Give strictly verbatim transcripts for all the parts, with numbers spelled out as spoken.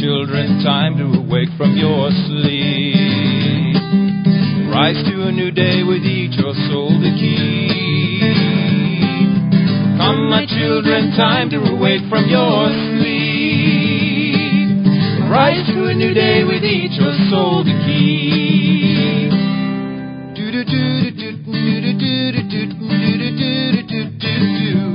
children, time to awake from your sleep. Rise to a new day with each your soul to keep. Come, my children, time to awake from your sleep. Rise to a new day with each your soul to keep. Do do do do do do do do do do do do do.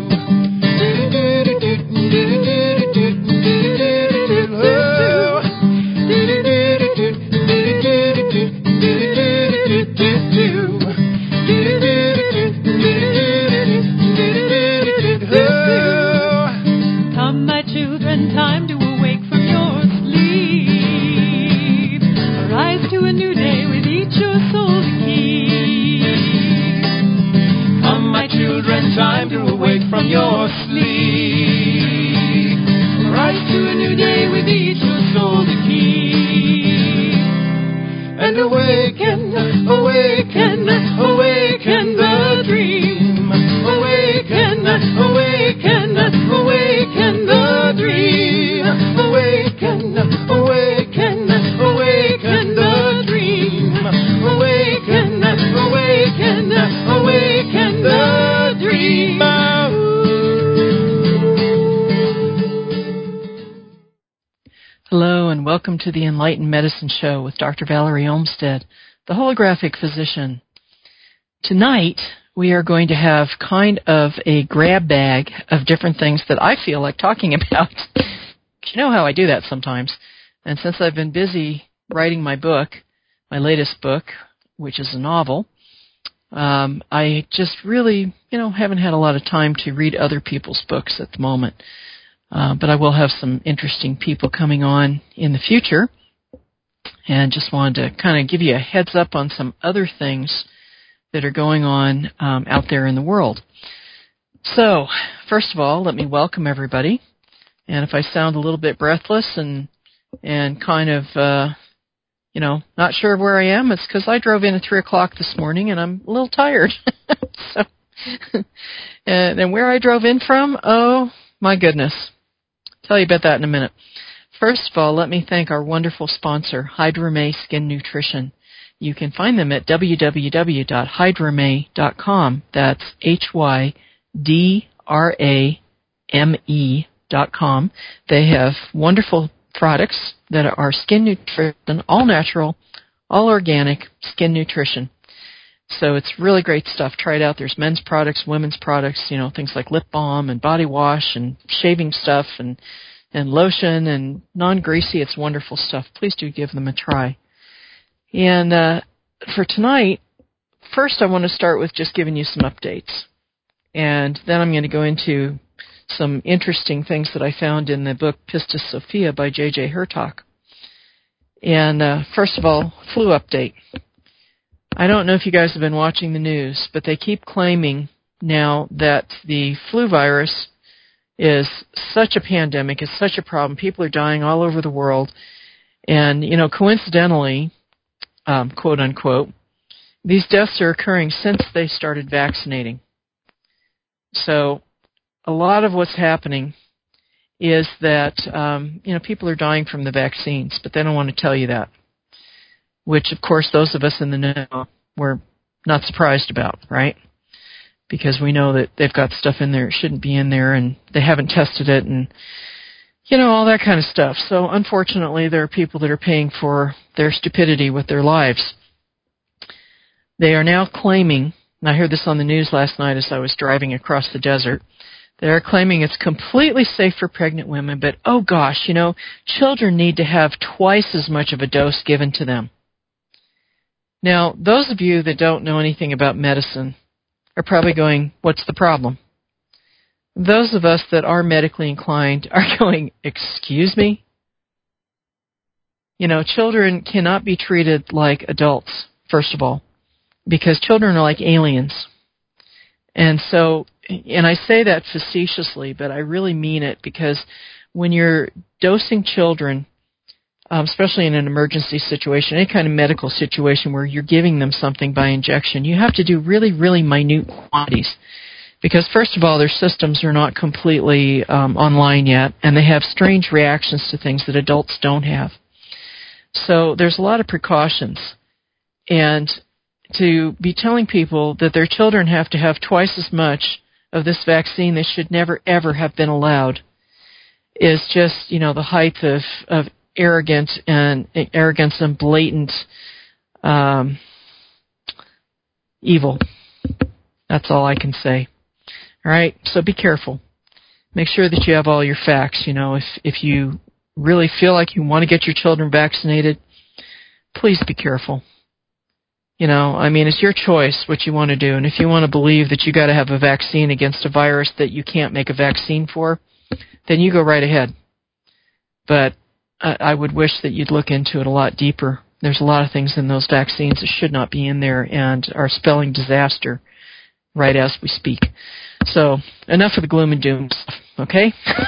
Come, my children, time to awake from your sleep. Arise to a new day with each your soul to keep. Come, my children, time to awake from your sleep. Rise to a new day with each your soul to keep. And awaken, awaken, awaken the dream. Awaken, awaken, awaken the dream. Awaken, awaken, awaken the dream. Awaken, awaken, awaken the dream. Hello and welcome to the Enlightened Medicine Show with Doctor Valerie Olmstead, the holographic physician. Tonight we are going to have kind of a grab bag of different things that I feel like talking about. You know how I do that sometimes. And since I've been busy writing my book, my latest book, which is a novel, um, I just really, you know, haven't had a lot of time to read other people's books at the moment. Uh, but I will have some interesting people coming on in the future. And just wanted to kind of give you a heads up on some other things that are going on um, out there in the world. So, first of all, let me welcome everybody. And if I sound a little bit breathless and and kind of, uh, you know, not sure where I am, it's because I drove in at three o'clock this morning and I'm a little tired. so, and, and where I drove in from, oh, my goodness. Tell you about that in a minute. First of all, let me thank our wonderful sponsor, Hydrame Skin Nutrition. You can find them at w w w dot hydrame dot com. That's H Y D R A M E dot com. They have wonderful products that are skin nutrition, all natural, all organic skin nutrition. So it's really great stuff. Try it out. There's men's products, women's products, you know, things like lip balm and body wash and shaving stuff and, and lotion and non-greasy. It's wonderful stuff. Please do give them a try. And uh, for tonight, first I want to start with just giving you some updates. And then I'm going to go into some interesting things that I found in the book Pistis Sophia by J J Hurtak. And uh, first of all, flu update. I don't know if you guys have been watching the news, but they keep claiming now that the flu virus is such a pandemic, it's such a problem. People are dying all over the world. And, you know, coincidentally, um, quote unquote, these deaths are occurring since they started vaccinating. So a lot of what's happening is that, um, you know, people are dying from the vaccines, but they don't want to tell you that. Which, of course, those of us in the know we're not surprised about, right? Because we know that they've got stuff in there that shouldn't be in there, and they haven't tested it, and, you know, all that kind of stuff. So, unfortunately, there are people that are paying for their stupidity with their lives. They are now claiming, and I heard this on the news last night as I was driving across the desert, they are claiming it's completely safe for pregnant women, but, oh gosh, you know, children need to have twice as much of a dose given to them. Now, those of you that don't know anything about medicine are probably going, what's the problem? Those of us that are medically inclined are going, excuse me? You know, children cannot be treated like adults, first of all, because children are like aliens. And so, and I say that facetiously, but I really mean it, because when you're dosing children, Um, especially in an emergency situation, any kind of medical situation where you're giving them something by injection, you have to do really, really minute quantities. Because, first of all, their systems are not completely um, online yet, and they have strange reactions to things that adults don't have. So there's a lot of precautions. And to be telling people that their children have to have twice as much of this vaccine that should never, ever have been allowed is just, you know, the height of, of arrogance and arrogance and blatant um, evil. That's all I can say. All right, so be careful. Make sure that you have all your facts. You know, if if you really feel like you want to get your children vaccinated, please be careful. You know, I mean, it's your choice what you want to do. And if you want to believe that you got to have a vaccine against a virus that you can't make a vaccine for, then you go right ahead. But I, I would wish that you'd look into it a lot deeper. There's a lot of things in those vaccines that should not be in there and are spelling disaster right as we speak. So enough of the gloom and doom stuff, okay?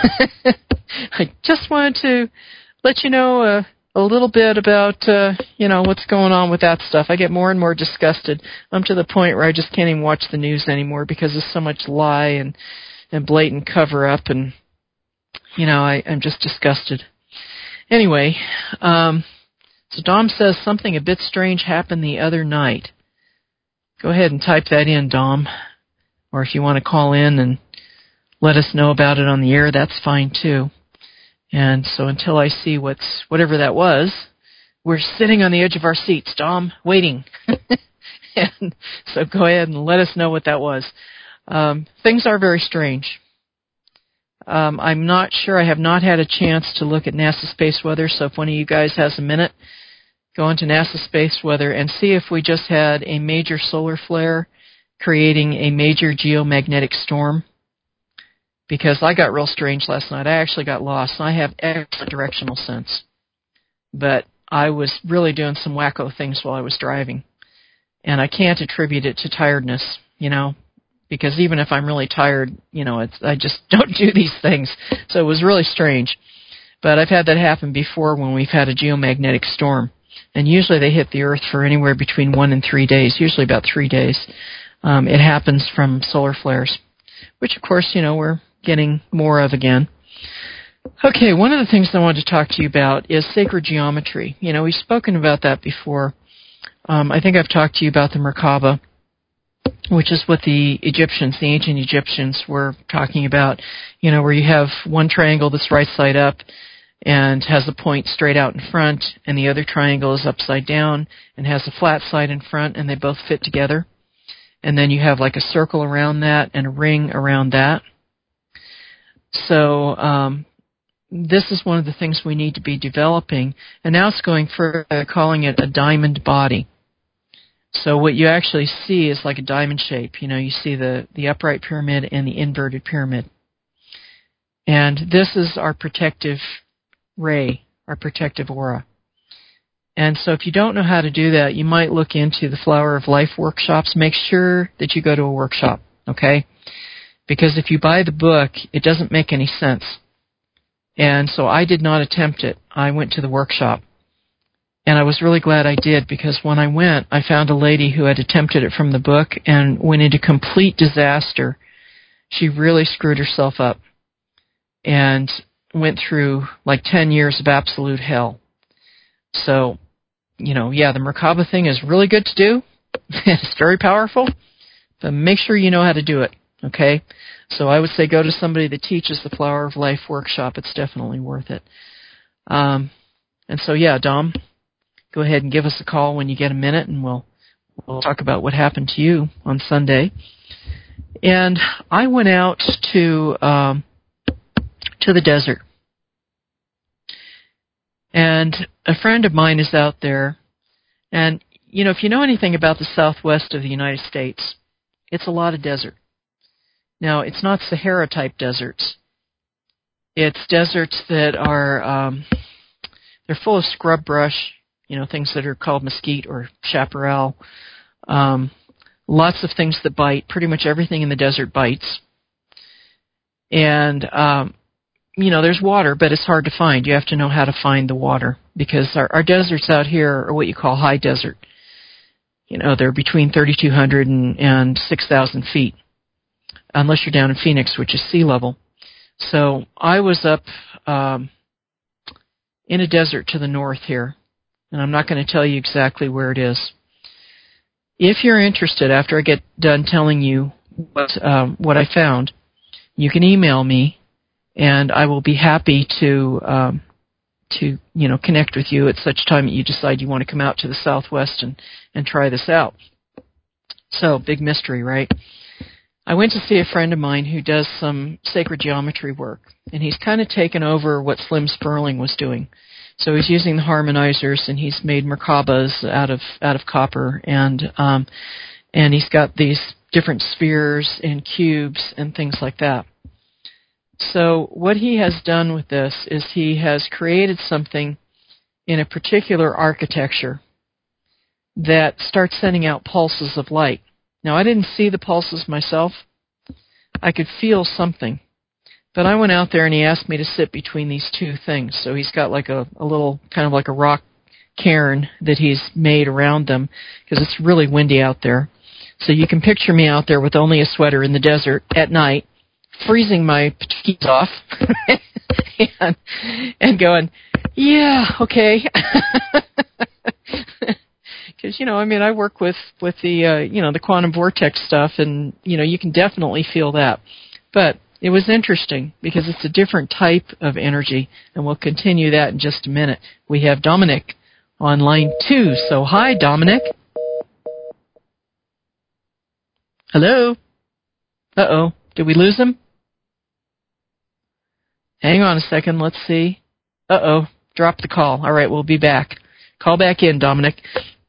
I just wanted to let you know uh, a little bit about, uh, you know, what's going on with that stuff. I get more and more disgusted. I'm to the point where I just can't even watch the news anymore because there's so much lie and, and blatant cover-up, and, you know, I, I'm just disgusted. Anyway, um, so Dom says something a bit strange happened the other night. Go ahead and type that in, Dom. Or if you want to call in and let us know about it on the air, that's fine too. And so until I see what's whatever that was, we're sitting on the edge of our seats, Dom, waiting. And so go ahead and let us know what that was. Um, things are very strange. Um, I'm not sure. I have not had a chance to look at NASA space weather, so if one of you guys has a minute, go into NASA space weather and see if we just had a major solar flare creating a major geomagnetic storm. Because I got real strange last night. I actually got lost. I have excellent directional sense. But I was really doing some wacko things while I was driving. And I can't attribute it to tiredness, you know, because even if I'm really tired, you know, it's, I just don't do these things. So it was really strange. But I've had that happen before when we've had a geomagnetic storm. And usually they hit the Earth for anywhere between one and three days, usually about three days. Um, it happens from solar flares, which, of course, you know, we're getting more of again. Okay, one of the things I wanted to talk to you about is sacred geometry. You know, we've spoken about that before. Um, I think I've talked to you about the Merkaba, which is what the Egyptians, the ancient Egyptians, were talking about, you know, where you have one triangle that's right side up and has a point straight out in front, and the other triangle is upside down and has a flat side in front, and they both fit together. And then you have like a circle around that and a ring around that. So um, this is one of the things we need to be developing. And now it's going further, calling it a diamond body. So what you actually see is like a diamond shape. You know, you see the, the upright pyramid and the inverted pyramid. And this is our protective ray, our protective aura. And so if you don't know how to do that, you might look into the Flower of Life workshops. Make sure that you go to a workshop, okay? Because if you buy the book, it doesn't make any sense. And so I did not attempt it. I went to the workshop. And I was really glad I did, because when I went, I found a lady who had attempted it from the book and went into complete disaster. She really screwed herself up and went through like ten years of absolute hell. So, you know, yeah, the Merkaba thing is really good to do. It's very powerful, but make sure you know how to do it, okay? So I would say go to somebody that teaches the Flower of Life workshop. It's definitely worth it. Um, and so, yeah, Dom, go ahead and give us a call when you get a minute, and we'll we'll talk about what happened to you on Sunday. And I went out to um, to the desert. And a friend of mine is out there, and, you know, if you know anything about the southwest of the United States, it's a lot of desert. Now, it's not Sahara-type deserts. It's deserts that are, um, they're full of scrub brush, you know, things that are called mesquite or chaparral, um, lots of things that bite. Pretty much everything in the desert bites. And, um, you know, there's water, but it's hard to find. You have to know how to find the water, because our, our deserts out here are what you call high desert. You know, they're between thirty-two hundred and, and six thousand feet. unless you're down in Phoenix, which is sea level. So I was up um, in a desert to the north here, and I'm not going to tell you exactly where it is. If you're interested, after I get done telling you what um, what I found, you can email me, and I will be happy to um, to you know connect with you at such time that you decide you want to come out to the Southwest and, and try this out. So, big mystery, right? I went to see a friend of mine who does some sacred geometry work, and he's kind of taken over what Slim Sperling was doing. So he's using the harmonizers, and he's made Merkabas out of out of copper, and um, and he's got these different spheres and cubes and things like that. So what he has done with this is he has created something in a particular architecture that starts sending out pulses of light. Now, I didn't see the pulses myself. I could feel something. But I went out there and he asked me to sit between these two things. So he's got like a, a little, kind of like a rock cairn that he's made around them because it's really windy out there. So you can picture me out there with only a sweater in the desert at night, freezing my skis off and, and going, yeah, okay. Because, you know, I mean, I work with, with the, uh, you know, the quantum vortex stuff, and, you know, you can definitely feel that. But it was interesting because it's a different type of energy, and we'll continue that in just a minute. We have Dominic on line two. So, hi, Dominic. Hello? Uh-oh. Did we lose him? Hang on a second. Let's see. Uh-oh. Drop the call. All right, we'll be back. Call back in, Dominic.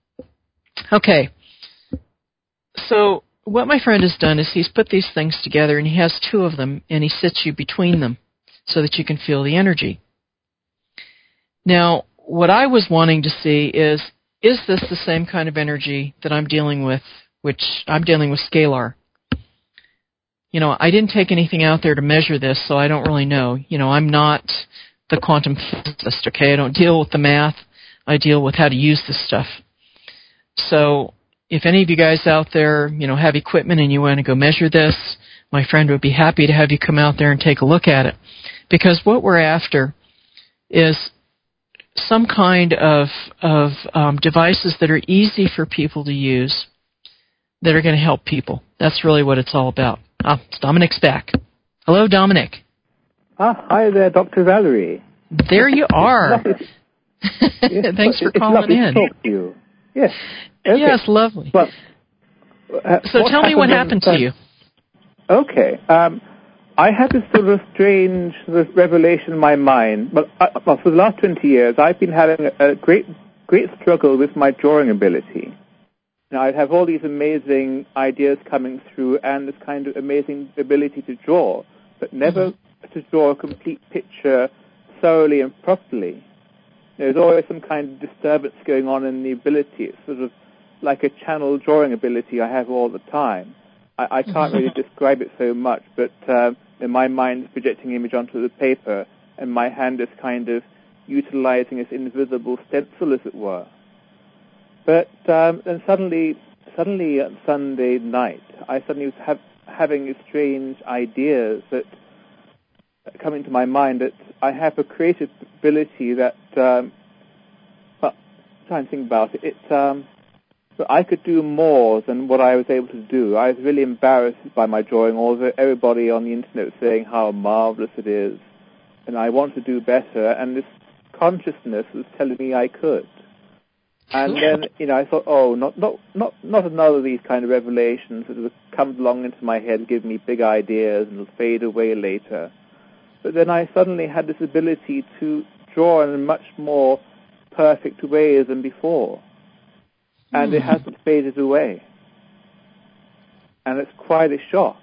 Okay. So what my friend has done is he's put these things together, and he has two of them, and he sits you between them so that you can feel the energy. Now, what I was wanting to see is, is this the same kind of energy that I'm dealing with, which I'm dealing with scalar? You know, I didn't take anything out there to measure this, so I don't really know. You know, I'm not the quantum physicist, okay? I don't deal with the math. I deal with how to use this stuff. So if any of you guys out there, you know, have equipment and you want to go measure this, my friend would be happy to have you come out there and take a look at it. Because what we're after is some kind of, of um, devices that are easy for people to use that are going to help people. That's really what it's all about. Ah, Dominic's back. Hello, Dominic. Ah, hi there, Doctor Valerie. There you are. Yes, Thanks for it's calling lovely in. To talk to you. Yes. Okay. Yes, lovely. Well, uh, so tell me what happened to you. Okay. Um, I had this sort of strange sort of revelation in my mind. But I, well, for the last twenty years, I've been having a great, great struggle with my drawing ability. Now, I'd have all these amazing ideas coming through and this kind of amazing ability to draw, but never mm-hmm. to draw a complete picture thoroughly and properly. There's always some kind of disturbance going on in the ability. It's sort of like a channel drawing ability I have all the time. I, I can't really describe it so much, but uh, in my mind is projecting image onto the paper, and my hand is kind of utilizing this invisible stencil, as it were. But um, then suddenly, suddenly on Sunday night, I suddenly was have, having these strange ideas that come into my mind that I have a creative ability that, um, well, I'm trying to think about it, it um, but I could do more than what I was able to do. I was really embarrassed by my drawing, although everybody on the internet was saying how marvelous it is, and I want to do better, and this consciousness was telling me I could. And then, you know, I thought, oh, not not not not another of these kind of revelations that will come along into my head, give me big ideas, and will fade away later. But then I suddenly had this ability to draw in a much more perfect way than before. And mm. it hasn't faded away. And it's quite a shock.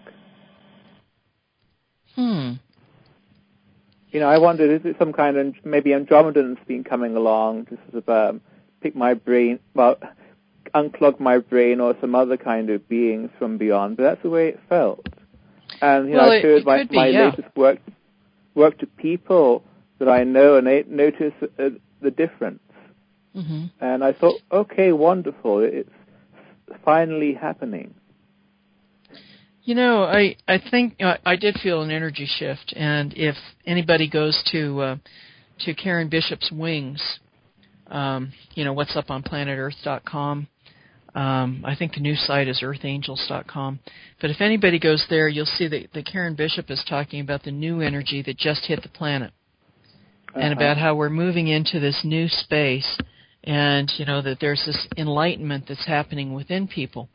Hmm. You know, I wondered, is it some kind of, maybe Andromedan's been coming along to sort of um, pick my brain, well, unclog my brain, or some other kind of beings from beyond. But that's the way it felt. And, you well, know, I showed my, be, my yeah. latest work work to people that I know, and they notice uh, the difference. Mm-hmm. And I thought, okay, wonderful, it's finally happening. You know, I I think uh, I did feel an energy shift, and if anybody goes to uh, to Karen Bishop's Wings, um, you know, what's up on planet earth dot com. Um, I think the new site is earth angels dot com. But if anybody goes there, you'll see that, that Karen Bishop is talking about the new energy that just hit the planet, uh-huh. and about how we're moving into this new space, and, you know, that there's this enlightenment that's happening within people.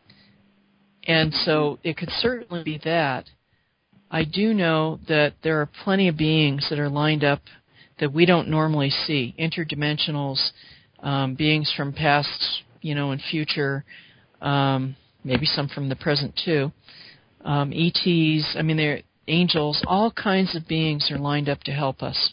And so it could certainly be that. I do know that there are plenty of beings that are lined up that we don't normally see, interdimensionals, um, beings from past, you know, and future, um, maybe some from the present too, um, E Ts, I mean, they're angels, all kinds of beings are lined up to help us.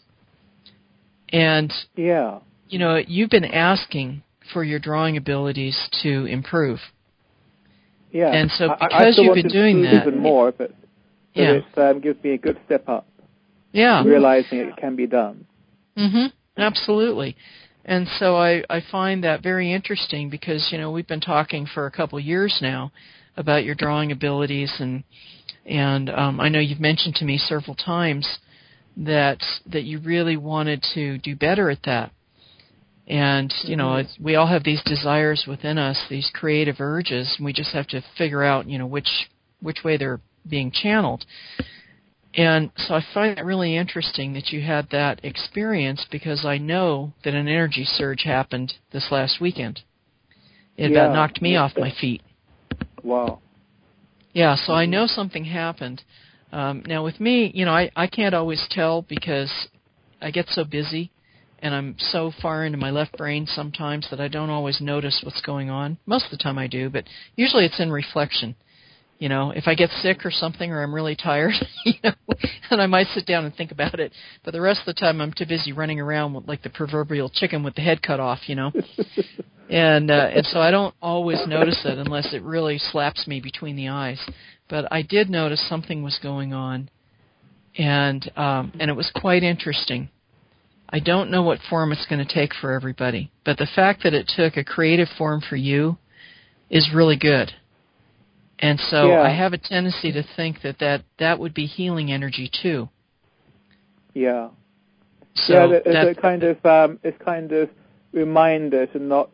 And, yeah, you know, you've been asking for your drawing abilities to improve. Yeah, and so because I, I still you've want been to doing that, even more, but, but yeah. it um, gives me a good step up. Yeah, realizing it can be done. Mm-hmm. Absolutely. And so I, I find that very interesting because, you know, we've been talking for a couple years now about your drawing abilities, and and um, I know you've mentioned to me several times that that you really wanted to do better at that. And, you know, it's, we all have these desires within us, these creative urges, and we just have to figure out, you know, which which way they're being channeled. And so I find it really interesting that you had that experience, because I know that an energy surge happened this last weekend. It yeah. about knocked me off my feet. Wow. Yeah, so I know something happened. Um, now with me, you know, I, I can't always tell because I get so busy and I'm so far into my left brain sometimes that I don't always notice what's going on. Most of the time I do, but usually it's in reflection. You know, if I get sick or something, or I'm really tired, you know, and I might sit down and think about it. But the rest of the time, I'm too busy running around with, like the proverbial chicken with the head cut off, you know. and uh, and so I don't always notice it unless it really slaps me between the eyes. But I did notice something was going on, and um, and it was quite interesting. I don't know what form it's going to take for everybody, but the fact that it took a creative form for you is really good. And so yeah. I have a tendency to think that, that that would be healing energy too. Yeah. So yeah, it's a kind of um, it's kind of reminder to not,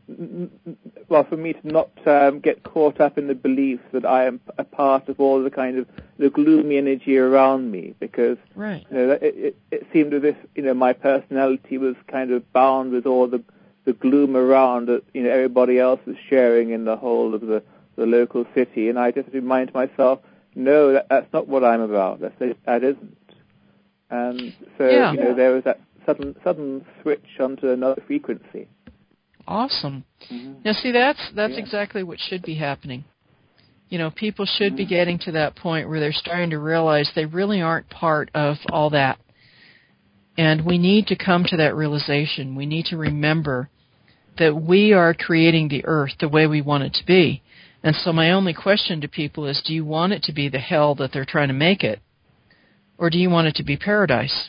well, for me to not um, get caught up in the belief that I am a part of all the kind of the gloomy energy around me, because right. you know, it, it, it seemed as if, you know, my personality was kind of bound with all the the gloom around that, you know, everybody else is sharing in the whole of the the local city, and I just remind myself, no, that, that's not what I'm about. That's, that isn't. And so, yeah. you know, there was that sudden sudden switch onto another frequency. Awesome. Mm-hmm. Now, see, that's that's yeah. exactly what should be happening. You know, people should mm-hmm. be getting to that point where they're starting to realize they really aren't part of all that. And we need to come to that realization. We need to remember that we are creating the earth the way we want it to be. And so my only question to people is, do you want it to be the hell that they're trying to make it? Or do you want it to be paradise?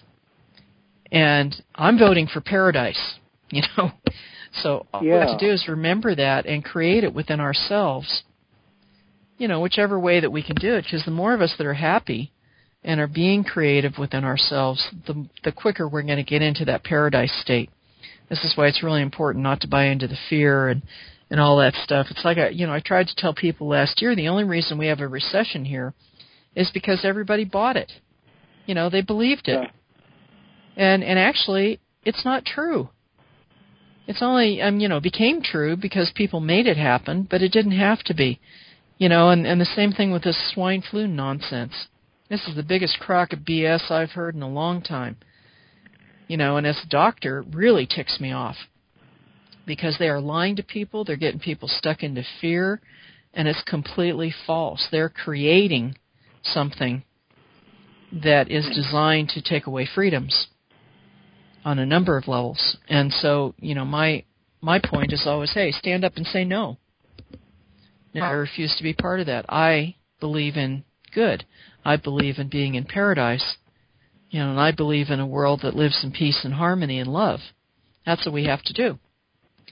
And I'm voting for paradise, you know. So all yeah. we have to do is remember that and create it within ourselves, you know, whichever way that we can do it. Because the more of us that are happy and are being creative within ourselves, the, the quicker we're going to get into that paradise state. This is why it's really important not to buy into the fear and and all that stuff. It's like, I, you know, I tried to tell people last year, the only reason we have a recession here is because everybody bought it. You know, they believed it. Yeah. And and actually, it's not true. It's only, um, you know, became true because people made it happen, but it didn't have to be. You know, and, and the same thing with this swine flu nonsense. This is the biggest crock of B S I've heard in a long time. You know, and as a doctor, it really ticks me off. Because they are lying to people, they're getting people stuck into fear, and it's completely false. They're creating something that is designed to take away freedoms on a number of levels. And so, you know, my my point is always, hey, stand up and say no. Now, I refuse to be part of that. I believe in good. I believe in being in paradise. You know, and I believe in a world that lives in peace and harmony and love. That's what we have to do.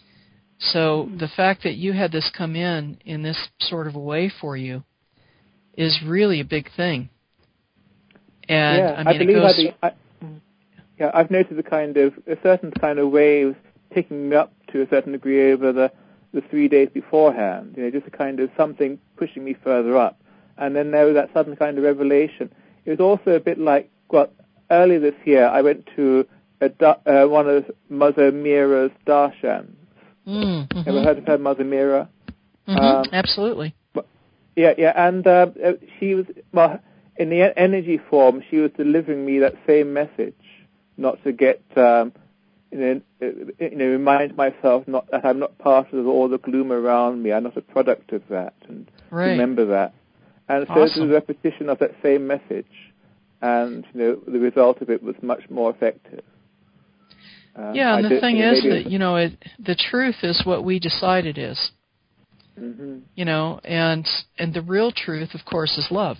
So the fact that you had this come in in this sort of a way for you is really a big thing. And yeah, I mean, I believe it goes. I, I, yeah, I've noticed a kind of a certain kind of waves picking me up to a certain degree over the the three days beforehand. You know, just a kind of something pushing me further up, and then there was that sudden kind of revelation. It was also a bit like, well, earlier this year I went to a, uh, one of Mother Mira's darshans. Mm-hmm. Ever heard of her, Mother Mira? Mm-hmm. Um, Absolutely. Yeah, yeah, and uh, she was, well, in the energy form, she was delivering me that same message, not to get, um, you know, you know, remind myself not that I'm not part of all the gloom around me. I'm not a product of that, and right. remember that. And so awesome. it was a repetition of that same message, and you know, the result of it was much more effective. Um, yeah, and I the did, thing you know, is that, you know, it, the truth is what we decide it is. Mm-hmm. You know, and and the real truth, of course, is love.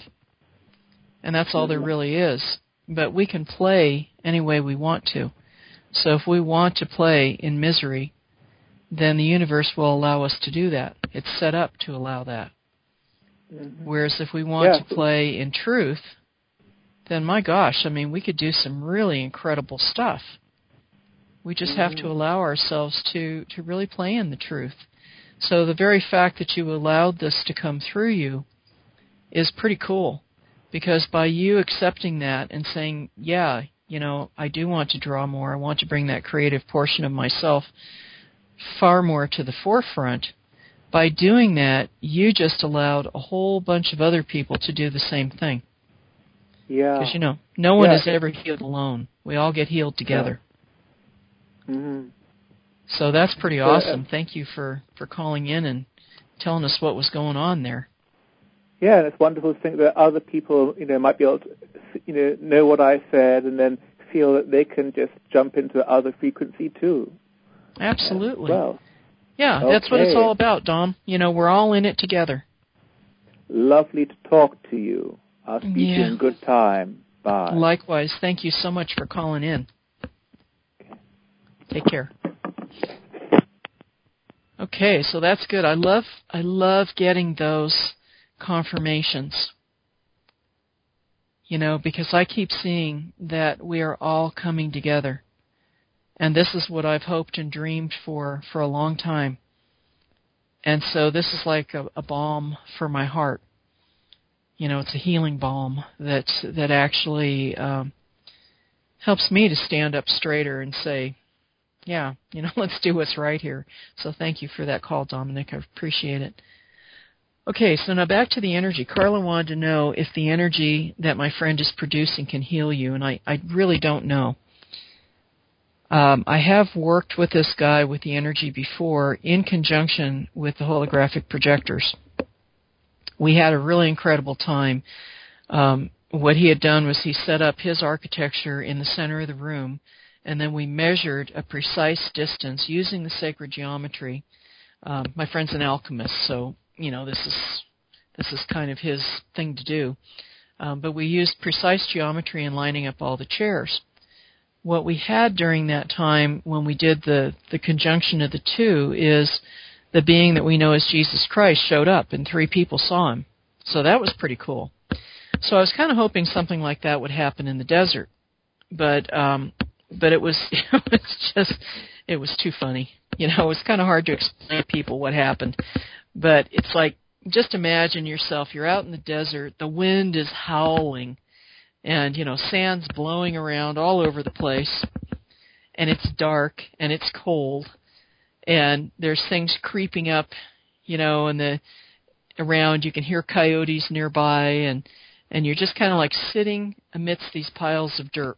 And that's all mm-hmm. there really is. But we can play any way we want to. So if we want to play in misery, then the universe will allow us to do that. It's set up to allow that. Mm-hmm. Whereas if we want yeah. to play in truth, then my gosh, I mean, we could do some really incredible stuff. We just mm-hmm. have to allow ourselves to, to really play in the truth. So the very fact that you allowed this to come through you is pretty cool, because by you accepting that and saying, yeah, you know, I do want to draw more, I want to bring that creative portion of myself far more to the forefront, by doing that, you just allowed a whole bunch of other people to do the same thing. Yeah. Because, you know, no one yeah. is ever healed alone. We all get healed together. Yeah. Mm-hmm. So that's pretty awesome. Thank you for, for calling in and telling us what was going on there. Yeah, and it's wonderful to think that other people, you know, might be able to, you know, know what I said and then feel that they can just jump into the other frequency too. Absolutely. Well, yeah, okay. That's what it's all about, Dom. You know, we're all in it together. Lovely to talk to you. I'll speak yeah. to you in good time. Bye. Likewise. Thank you so much for calling in. Okay. Take care. Okay, so that's good. I love I love getting those confirmations. You know, because I keep seeing that we are all coming together. And this is what I've hoped and dreamed for for a long time. And so this is like a, a balm for my heart. You know, it's a healing balm that that actually um, helps me to stand up straighter and say, yeah, you know, let's do what's right here. So thank you for that call, Dominic. I appreciate it. Okay, so now back to the energy. Carla wanted to know if the energy that my friend is producing can heal you, and I, I really don't know. Um, I have worked with this guy with the energy before in conjunction with the holographic projectors. We had a really incredible time. Um, what he had done was he set up his architecture in the center of the room, and then we measured a precise distance using the sacred geometry. Um, my friend's an alchemist, so, you know, this is this is kind of his thing to do. Um, but we used precise geometry in lining up all the chairs. What we had during that time when we did the, the conjunction of the two is the being that we know as Jesus Christ showed up, and three people saw him. So that was pretty cool. So I was kind of hoping something like that would happen in the desert. But um, but it was, it was just, it was too funny. You know, it was kind of hard to explain to people what happened. But it's like, just imagine yourself, you're out in the desert, the wind is howling, and, you know, sand's blowing around all over the place, and it's dark, and it's cold, and there's things creeping up, you know, and the around, you can hear coyotes nearby, and, and you're just kind of like sitting amidst these piles of dirt.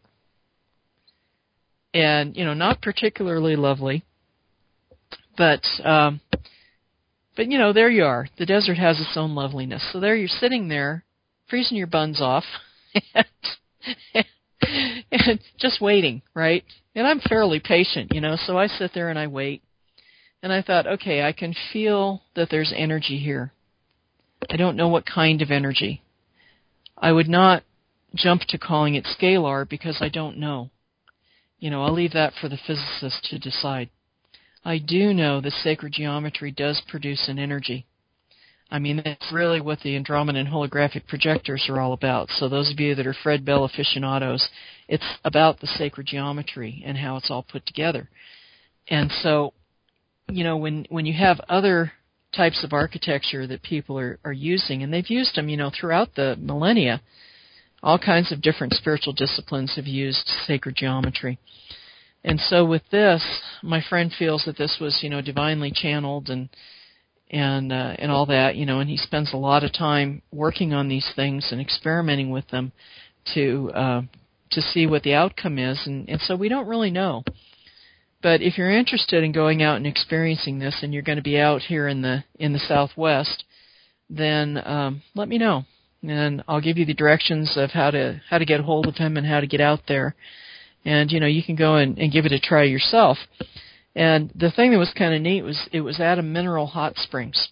And, you know, not particularly lovely, but, um, but, you know, there you are. The desert has its own loveliness. So there you're sitting there, freezing your buns off, and, and just waiting, right? And I'm fairly patient, you know, so I sit there and I wait. And I thought, okay, I can feel that there's energy here. I don't know what kind of energy. I would not jump to calling it scalar because I don't know. You know, I'll leave that for the physicist to decide. I do know that sacred geometry does produce an energy. I mean, that's really what the Andromedan holographic projectors are all about. So those of you that are Fred Bell aficionados, it's about the sacred geometry and how it's all put together. And so, you know, when, when you have other types of architecture that people are, are using, and they've used them, you know, throughout the millennia, all kinds of different spiritual disciplines have used sacred geometry. And so with this, my friend feels that this was, you know, divinely channeled and and uh, and all that, you know, and he spends a lot of time working on these things and experimenting with them to uh, to see what the outcome is. And, and so we don't really know. But if you're interested in going out and experiencing this, and you're going to be out here in the in the Southwest, then um, let me know, and I'll give you the directions of how to how to get a hold of him and how to get out there. And you know, you can go and, and give it a try yourself. And the thing that was kind of neat was it was at a mineral hot springs.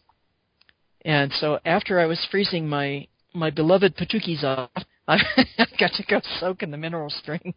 And so after I was freezing my my beloved patukis off, I got to go soak in the mineral spring.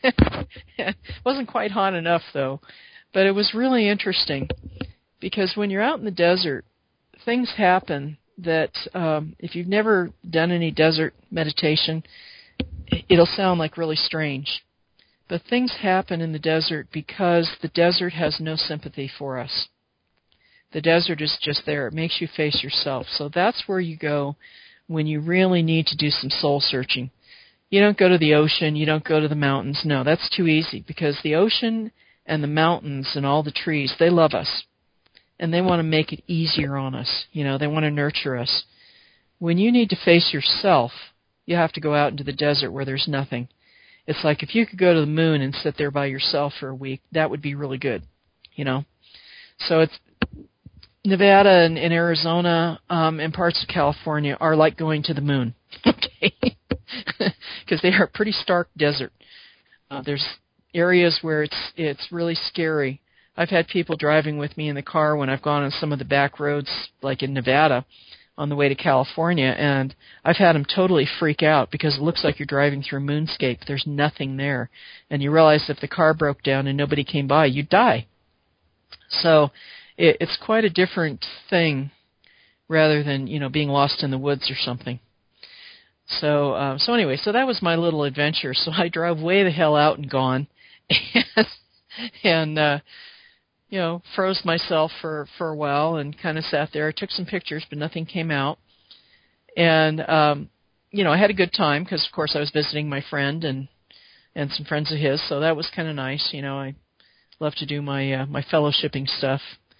It wasn't quite hot enough, though. But it was really interesting because when you're out in the desert, things happen that um, if you've never done any desert meditation, it'll sound like really strange. But things happen in the desert because the desert has no sympathy for us. The desert is just there. It makes you face yourself. So that's where you go when you really need to do some soul searching. You don't go to the ocean. You don't go to the mountains. No, that's too easy because the ocean and the mountains and all the trees, they love us. And they want to make it easier on us. You know, they want to nurture us. When you need to face yourself, you have to go out into the desert where there's nothing. It's like if you could go to the moon and sit there by yourself for a week, that would be really good, you know. So it's Nevada and, and Arizona um, and parts of California are like going to the moon, okay, because they are a pretty stark desert. Uh, there's areas where it's it's really scary. I've had people driving with me in the car when I've gone on some of the back roads, like in Nevada, on the way to California, and I've had them totally freak out because it looks like you're driving through moonscape. There's nothing there. And you realize if the car broke down and nobody came by, you'd die. So it, it's quite a different thing rather than, you know, being lost in the woods or something. So, uh, so anyway, so that was my little adventure. So I drove way the hell out and gone and, and uh, you know, froze myself for, for a while and kind of sat there. I took some pictures, but nothing came out. And, um, you know, I had a good time because, of course, I was visiting my friend and, and some friends of his, so that was kind of nice. You know, I love to do my uh, my fellowshipping stuff.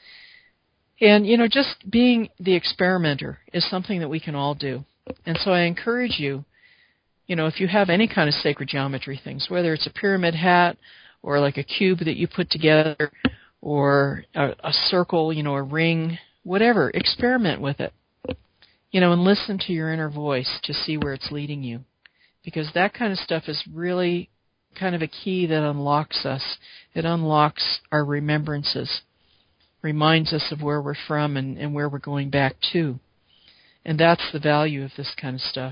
And, you know, just being the experimenter is something that we can all do. And so I encourage you, you know, if you have any kind of sacred geometry things, whether it's a pyramid hat or like a cube that you put together, or a, a circle, you know, a ring, whatever, experiment with it. You know, and listen to your inner voice to see where it's leading you. Because that kind of stuff is really kind of a key that unlocks us. It unlocks our remembrances, reminds us of where we're from and, and where we're going back to. And that's the value of this kind of stuff.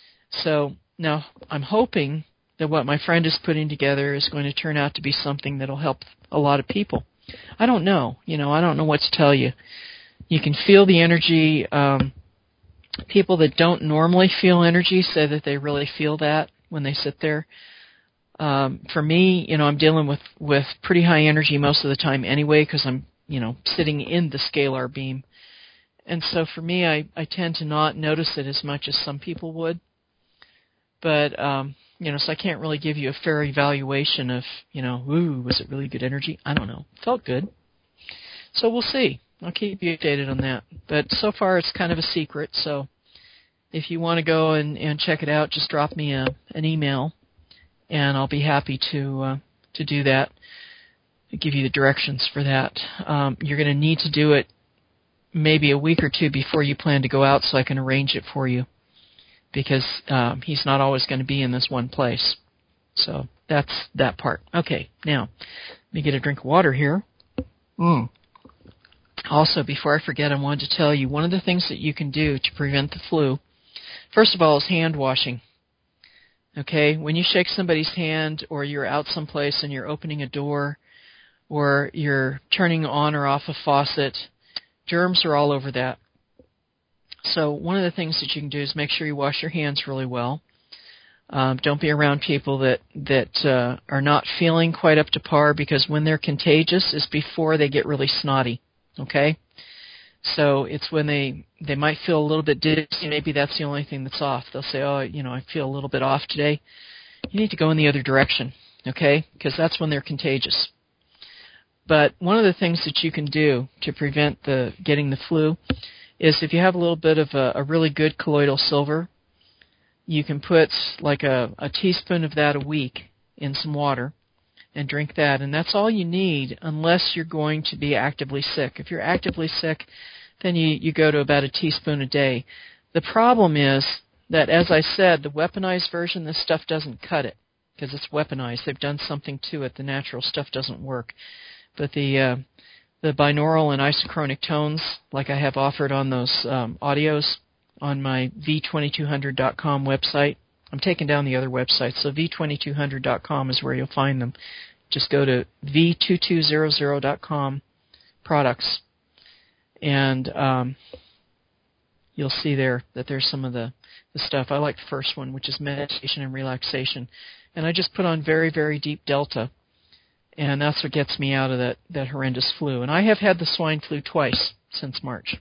So now I'm hoping that what my friend is putting together is going to turn out to be something that will help a lot of people. I don't know. You know, I don't know what to tell you. You can feel the energy. Um, people that don't normally feel energy say that they really feel that when they sit there. Um, for me, you know, I'm dealing with, with pretty high energy most of the time anyway because I'm, you know, sitting in the scalar beam. And so for me, I, I tend to not notice it as much as some people would. But, um, you know, so I can't really give you a fair evaluation of, you know, ooh, was it really good energy? I don't know. It felt good. So we'll see. I'll keep you updated on that. But so far it's kind of a secret, so if you want to go and, and check it out, just drop me a, an email, and I'll be happy to uh, to do that, give you the directions for that. Um, you're going to need to do it maybe a week or two before you plan to go out so I can arrange it for you, because um, he's not always going to be in this one place. So that's that part. Okay, now, let me get a drink of water here. Mm. Also, before I forget, I wanted to tell you one of the things that you can do to prevent the flu, first of all, is hand washing. Okay, when you shake somebody's hand or you're out someplace and you're opening a door or you're turning on or off a faucet, germs are all over that. So one of the things that you can do is make sure you wash your hands really well. Um, don't be around people that that uh, are not feeling quite up to par, because when they're contagious is before they get really snotty. Okay, so it's when they they might feel a little bit dizzy. Maybe that's the only thing that's off. They'll say, "Oh, you know, I feel a little bit off today." You need to go in the other direction, okay? Because that's when they're contagious. But one of the things that you can do to prevent the getting the flu is, if you have a little bit of a, a really good colloidal silver, you can put like a, a teaspoon of that a week in some water and drink that. And that's all you need unless you're going to be actively sick. If you're actively sick, then you, you go to about a teaspoon a day. The problem is that, as I said, the weaponized version, this stuff doesn't cut it because it's weaponized. They've done something to it. The natural stuff doesn't work. But the uh, the binaural and isochronic tones, like I have offered on those um, audios on my V twenty-two hundred dot com website. I'm taking down the other websites, so V twenty-two hundred dot com is where you'll find them. Just go to V twenty-two hundred dot com products, and um, you'll see there that there's some of the, the stuff. I like the first one, which is meditation and relaxation. And I just put on very, very deep delta, and that's what gets me out of that, that horrendous flu. And I have had the swine flu twice since March.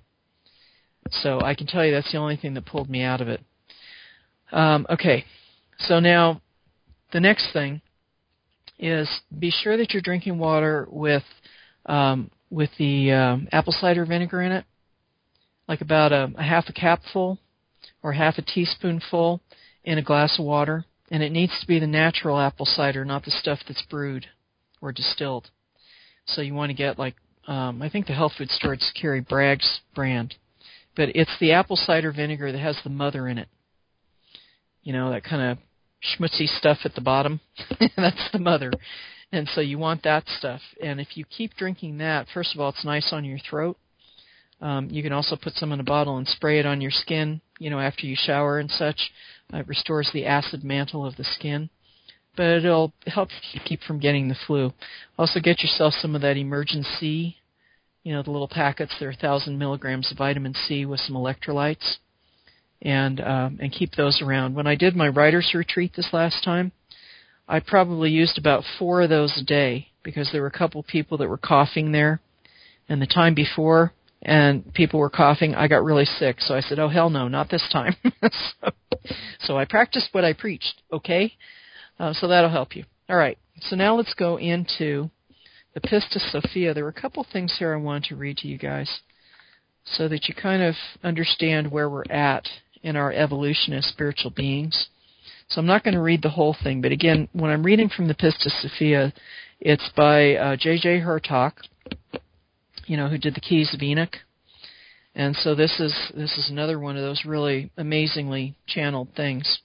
So I can tell you that's the only thing that pulled me out of it. Um, okay, so now the next thing is be sure that you're drinking water with um, with the um, apple cider vinegar in it, like about a, a half a capful or half a teaspoonful in a glass of water. And it needs to be the natural apple cider, not the stuff that's brewed or distilled. So you want to get, like, um, I think the health food stores carry Bragg's brand. But it's the apple cider vinegar that has the mother in it. You know, that kind of schmutzy stuff at the bottom. That's the mother. And so you want that stuff. And if you keep drinking that, first of all, it's nice on your throat. Um, you can also put some in a bottle and spray it on your skin, you know, after you shower and such. Uh, it restores the acid mantle of the skin. But it'll help you keep from getting the flu. Also get yourself some of that Emergen-C, you know, the little packets. They're one thousand milligrams of vitamin C with some electrolytes. And um, and keep those around. When I did my writer's retreat this last time, I probably used about four of those a day because there were a couple people that were coughing there. And the time before, and people were coughing, I got really sick. So I said, oh, hell no, not this time. so, so I practiced what I preached, okay? Uh, so that'll help you. All right, so now let's go into the Pistis Sophia. There were a couple things here I wanted to read to you guys so that you kind of understand where we're at in our evolution as spiritual beings. So I'm not going to read the whole thing, but again, when I'm reading from the Pistis Sophia, it's by uh, J J Hurtak, you know, who did the Keys of Enoch. And so this is this is another one of those really amazingly channeled things.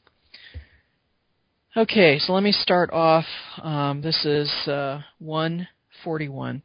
Okay, so let me start off. Um, this is uh, one forty-one.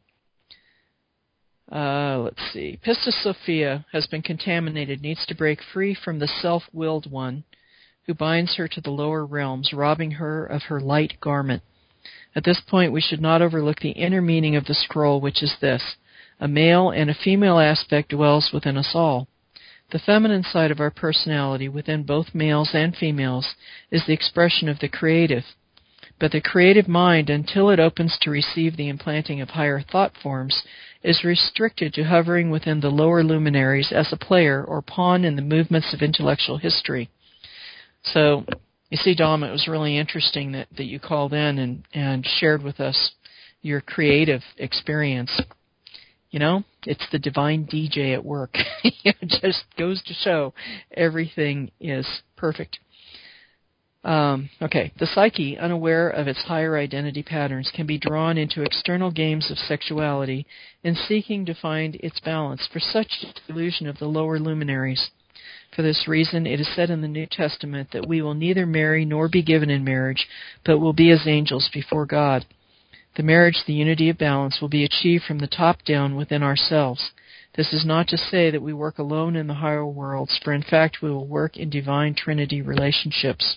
Uh, let's see. Pistis Sophia has been contaminated, needs to break free from the self-willed one who binds her to the lower realms, robbing her of her light garment. At this point, we should not overlook the inner meaning of the scroll, which is this: a male and a female aspect dwells within us all. The feminine side of our personality, within both males and females, is the expression of the creative. But the creative mind, until it opens to receive the implanting of higher thought forms, is restricted to hovering within the lower luminaries as a player or pawn in the movements of intellectual history. So, you see, Dom, it was really interesting that, that you called in and, and shared with us your creative experience. You know, it's the divine D J at work. It just goes to show everything is perfect. Um, okay, the psyche, unaware of its higher identity patterns, can be drawn into external games of sexuality in seeking to find its balance for such illusion of the lower luminaries. For this reason, it is said in the New Testament that we will neither marry nor be given in marriage, but will be as angels before God. The marriage, the unity of balance, will be achieved from the top down within ourselves. This is not to say that we work alone in the higher worlds, for in fact we will work in divine Trinity relationships.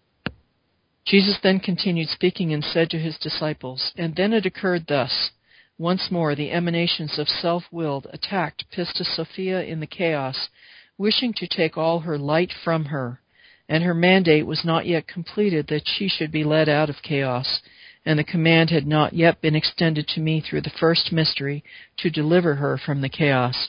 Jesus then continued speaking and said to his disciples, and then it occurred thus: Once more, the emanations of self-willed attacked Pistis Sophia in the chaos, wishing to take all her light from her, and her mandate was not yet completed that she should be led out of chaos, and the command had not yet been extended to me through the first mystery to deliver her from the chaos.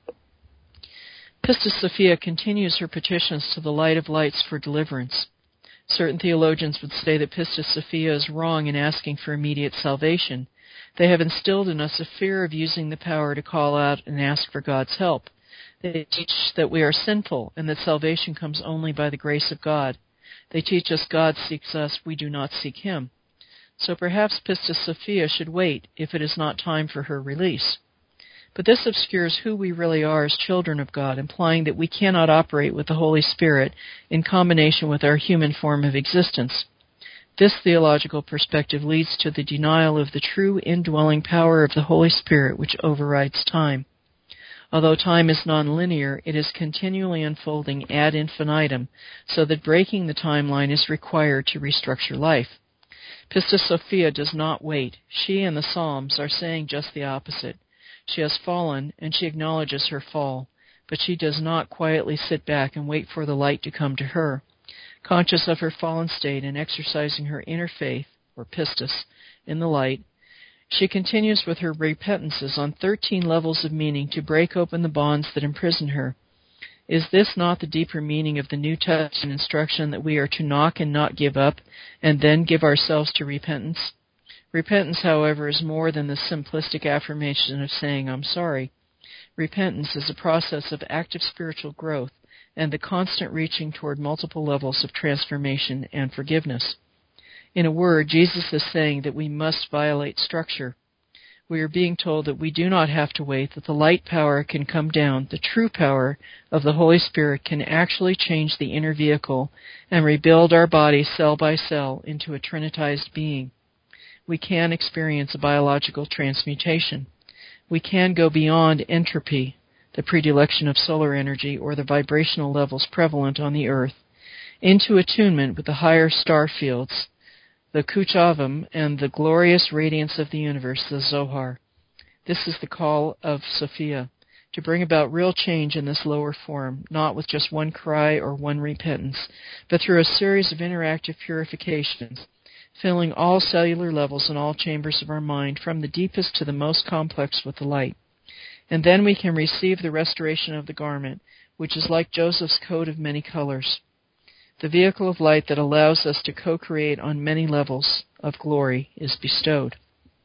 Pistis Sophia continues her petitions to the Light of Lights for deliverance. Certain theologians would say that Pistis Sophia is wrong in asking for immediate salvation. They have instilled in us a fear of using the power to call out and ask for God's help. They teach that we are sinful and that salvation comes only by the grace of God. They teach us God seeks us, we do not seek Him. So perhaps Pistis Sophia should wait if it is not time for her release. But this obscures who we really are as children of God, implying that we cannot operate with the Holy Spirit in combination with our human form of existence. This theological perspective leads to the denial of the true indwelling power of the Holy Spirit which overrides time. Although time is nonlinear, it is continually unfolding ad infinitum, so that breaking the timeline is required to restructure life. Pistis Sophia does not wait. She and the Psalms are saying just the opposite. She has fallen, and she acknowledges her fall, but she does not quietly sit back and wait for the light to come to her. Conscious of her fallen state and exercising her inner faith, or pistis, in the light, she continues with her repentances on thirteen levels of meaning to break open the bonds that imprison her. Is this not the deeper meaning of the New Testament instruction that we are to knock and not give up, and then give ourselves to repentance? Repentance, however, is more than the simplistic affirmation of saying, "I'm sorry." Repentance is a process of active spiritual growth and the constant reaching toward multiple levels of transformation and forgiveness. In a word, Jesus is saying that we must violate structure. We are being told that we do not have to wait, that the light power can come down. The true power of the Holy Spirit can actually change the inner vehicle and rebuild our body cell by cell into a trinitized being. We can experience a biological transmutation. We can go beyond entropy, the predilection of solar energy or the vibrational levels prevalent on the Earth, into attunement with the higher star fields, the Kuchavim, and the glorious radiance of the universe, the Zohar. This is the call of Sophia, to bring about real change in this lower form, not with just one cry or one repentance, but through a series of interactive purifications, filling all cellular levels and all chambers of our mind, from the deepest to the most complex, with the light. And then we can receive the restoration of the garment, which is like Joseph's coat of many colors, the vehicle of light that allows us to co-create on many levels of glory is bestowed.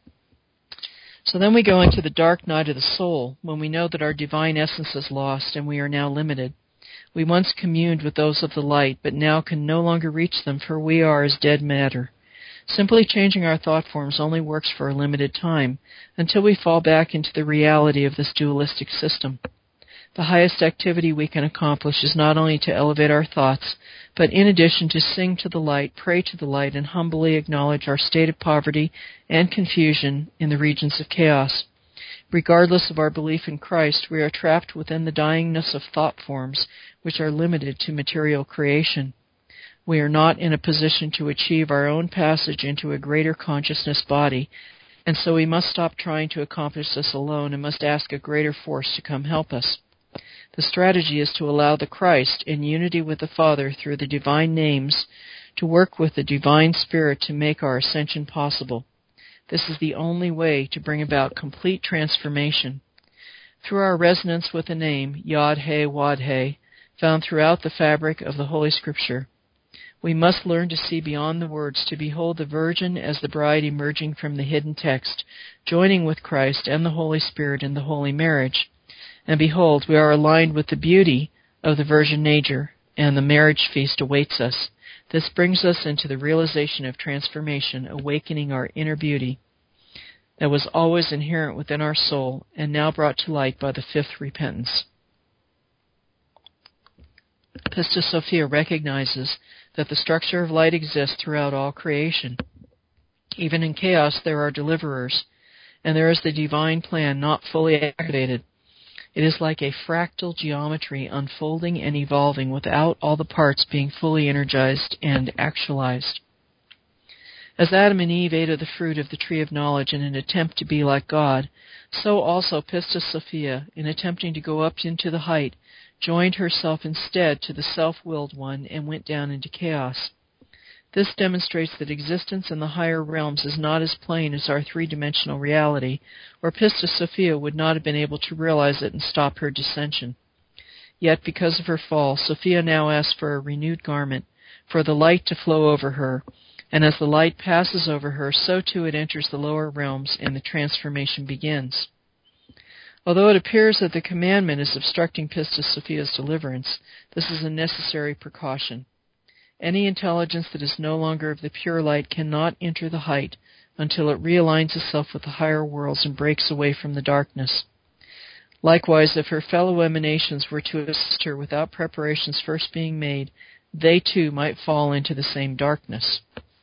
So then we go into the dark night of the soul, when we know that our divine essence is lost and we are now limited. We once communed with those of the light, but now can no longer reach them, for we are as dead matter. Simply changing our thought forms only works for a limited time, until we fall back into the reality of this dualistic system. The highest activity we can accomplish is not only to elevate our thoughts, but in addition to sing to the light, pray to the light, and humbly acknowledge our state of poverty and confusion in the regions of chaos. Regardless of our belief in Christ, we are trapped within the dyingness of thought forms which are limited to material creation. We are not in a position to achieve our own passage into a greater consciousness body, and so we must stop trying to accomplish this alone and must ask a greater force to come help us. The strategy is to allow the Christ, in unity with the Father through the divine names, to work with the divine Spirit to make our ascension possible. This is the only way to bring about complete transformation. Through our resonance with the name, Yod-He-Wad-He, found throughout the fabric of the Holy Scripture, we must learn to see beyond the words, to behold the Virgin as the bride emerging from the hidden text, joining with Christ and the Holy Spirit in the holy marriage. And behold, we are aligned with the beauty of the virgin nature, and the marriage feast awaits us. This brings us into the realization of transformation, awakening our inner beauty that was always inherent within our soul, and now brought to light by the fifth repentance. Pistis Sophia recognizes that the structure of light exists throughout all creation. Even in chaos there are deliverers, and there is the divine plan not fully activated. It is like a fractal geometry unfolding and evolving without all the parts being fully energized and actualized. As Adam and Eve ate of the fruit of the tree of knowledge in an attempt to be like God, so also Pistis Sophia, in attempting to go up into the height, joined herself instead to the self-willed one and went down into chaos. This demonstrates that existence in the higher realms is not as plain as our three-dimensional reality, or Pistis Sophia would not have been able to realize it and stop her descension. Yet, because of her fall, Sophia now asks for a renewed garment, for the light to flow over her, and as the light passes over her, so too it enters the lower realms and the transformation begins. Although it appears that the commandment is obstructing Pistis Sophia's deliverance, this is a necessary precaution. Any intelligence that is no longer of the pure light cannot enter the height until it realigns itself with the higher worlds and breaks away from the darkness. Likewise, if her fellow emanations were to assist her without preparations first being made, they too might fall into the same darkness.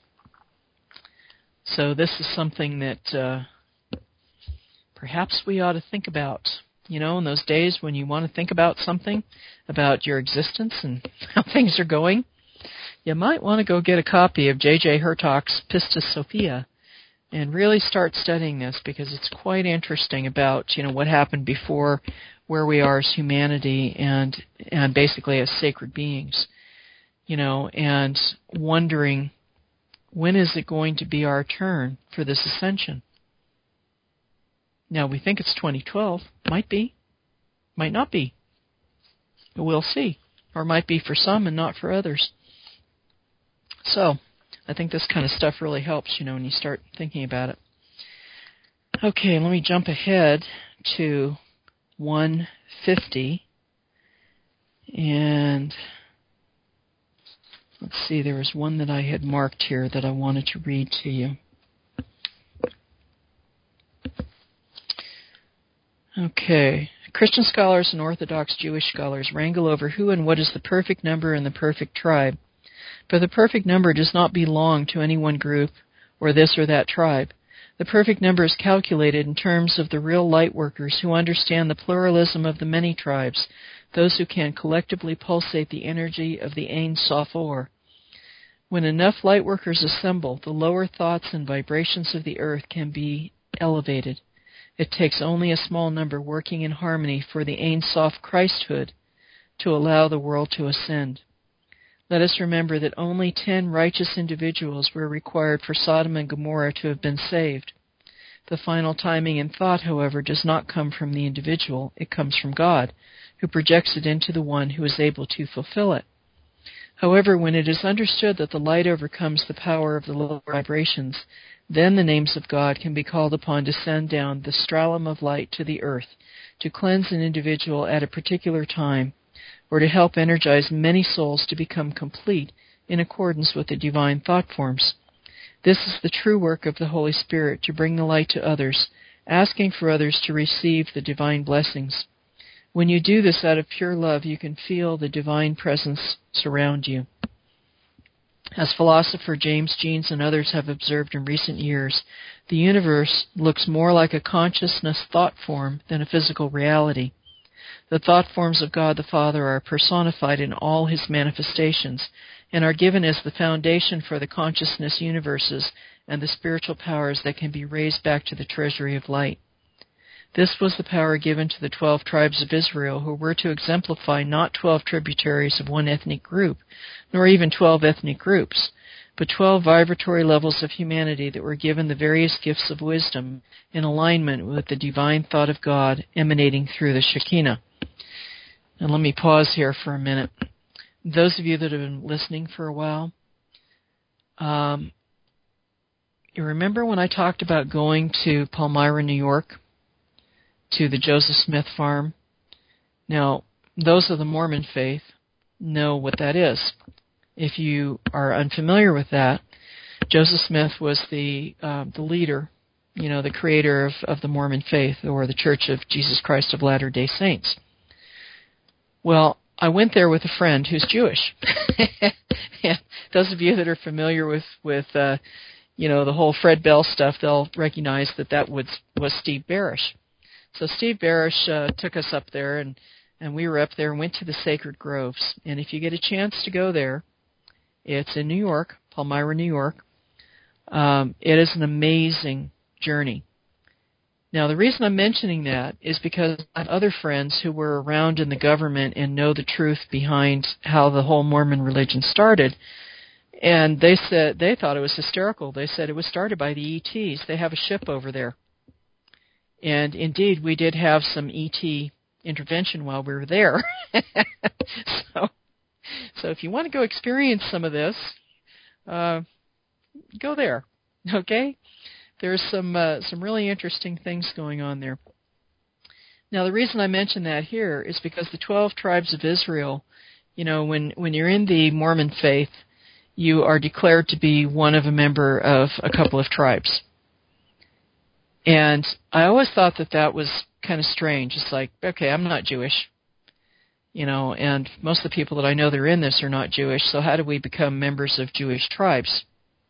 So this is something that uh, perhaps we ought to think about. You know, in those days when you want to think about something, about your existence and how things are going, you might want to go get a copy of J J Hertock's Pistis Sophia and really start studying this, because it's quite interesting about, you know, what happened before, where we are as humanity and and basically as sacred beings, you know, and wondering, when is it going to be our turn for this ascension? Now, we think it's twenty twelve. Might be. Might not be. But we'll see. Or might be for some and not for others. So, I think this kind of stuff really helps, you know, when you start thinking about it. Okay, let me jump ahead to one fifty. And let's see, there was one that I had marked here that I wanted to read to you. Okay. Christian scholars and Orthodox Jewish scholars wrangle over who and what is the perfect number in the perfect tribe. But the perfect number does not belong to any one group or this or that tribe. The perfect number is calculated in terms of the real light workers who understand the pluralism of the many tribes, those who can collectively pulsate the energy of the Ein Sof Or. When enough light workers assemble, the lower thoughts and vibrations of the earth can be elevated. It takes only a small number working in harmony for the Ein Sof Christhood to allow the world to ascend. Let us remember that only ten righteous individuals were required for Sodom and Gomorrah to have been saved. The final timing in thought, however, does not come from the individual. It comes from God, who projects it into the one who is able to fulfill it. However, when it is understood that the light overcomes the power of the lower vibrations, then the names of God can be called upon to send down the stratum of light to the earth, to cleanse an individual at a particular time, or to help energize many souls to become complete in accordance with the divine thought forms. This is the true work of the Holy Spirit, to bring the light to others, asking for others to receive the divine blessings. When you do this out of pure love, you can feel the divine presence surround you. As philosopher James Jeans and others have observed in recent years, the universe looks more like a consciousness thought form than a physical reality. The thought forms of God the Father are personified in all His manifestations and are given as the foundation for the consciousness universes and the spiritual powers that can be raised back to the treasury of light. This was the power given to the twelve tribes of Israel, who were to exemplify not twelve tributaries of one ethnic group, nor even twelve ethnic groups, but twelve vibratory levels of humanity that were given the various gifts of wisdom in alignment with the divine thought of God emanating through the Shekinah. And let me pause here for a minute. Those of you that have been listening for a while, um, you remember when I talked about going to Palmyra, New York, to the Joseph Smith farm? Now, those of the Mormon faith know what that is. If you are unfamiliar with that, Joseph Smith was the uh, the leader, you know, the creator of, of the Mormon faith, or the Church of Jesus Christ of Latter-day Saints. Well, I went there with a friend who's Jewish. And those of you that are familiar with, with uh, you know, the whole Fred Bell stuff, they'll recognize that that was, was Steve Barish. So Steve Barish uh, took us up there, and, and we were up there and went to the Sacred Groves. And if you get a chance to go there, it's in New York, Palmyra, New York. Um, it is an amazing journey. Now, the reason I'm mentioning that is because I have other friends who were around in the government and know the truth behind how the whole Mormon religion started. And they said they thought it was hysterical. They said it was started by the E Ts. They have a ship over there. And indeed, we did have some E T intervention while we were there. so, so if you want to go experience some of this, uh, go there. Okay? There's some uh, some really interesting things going on there. Now, the reason I mention that here is because the twelve tribes of Israel, you know, when, when you're in the Mormon faith, you are declared to be one of a member of a couple of tribes. And I always thought that that was kind of strange. It's like, okay, I'm not Jewish, you know, and most of the people that I know that are in this are not Jewish, so how do we become members of Jewish tribes?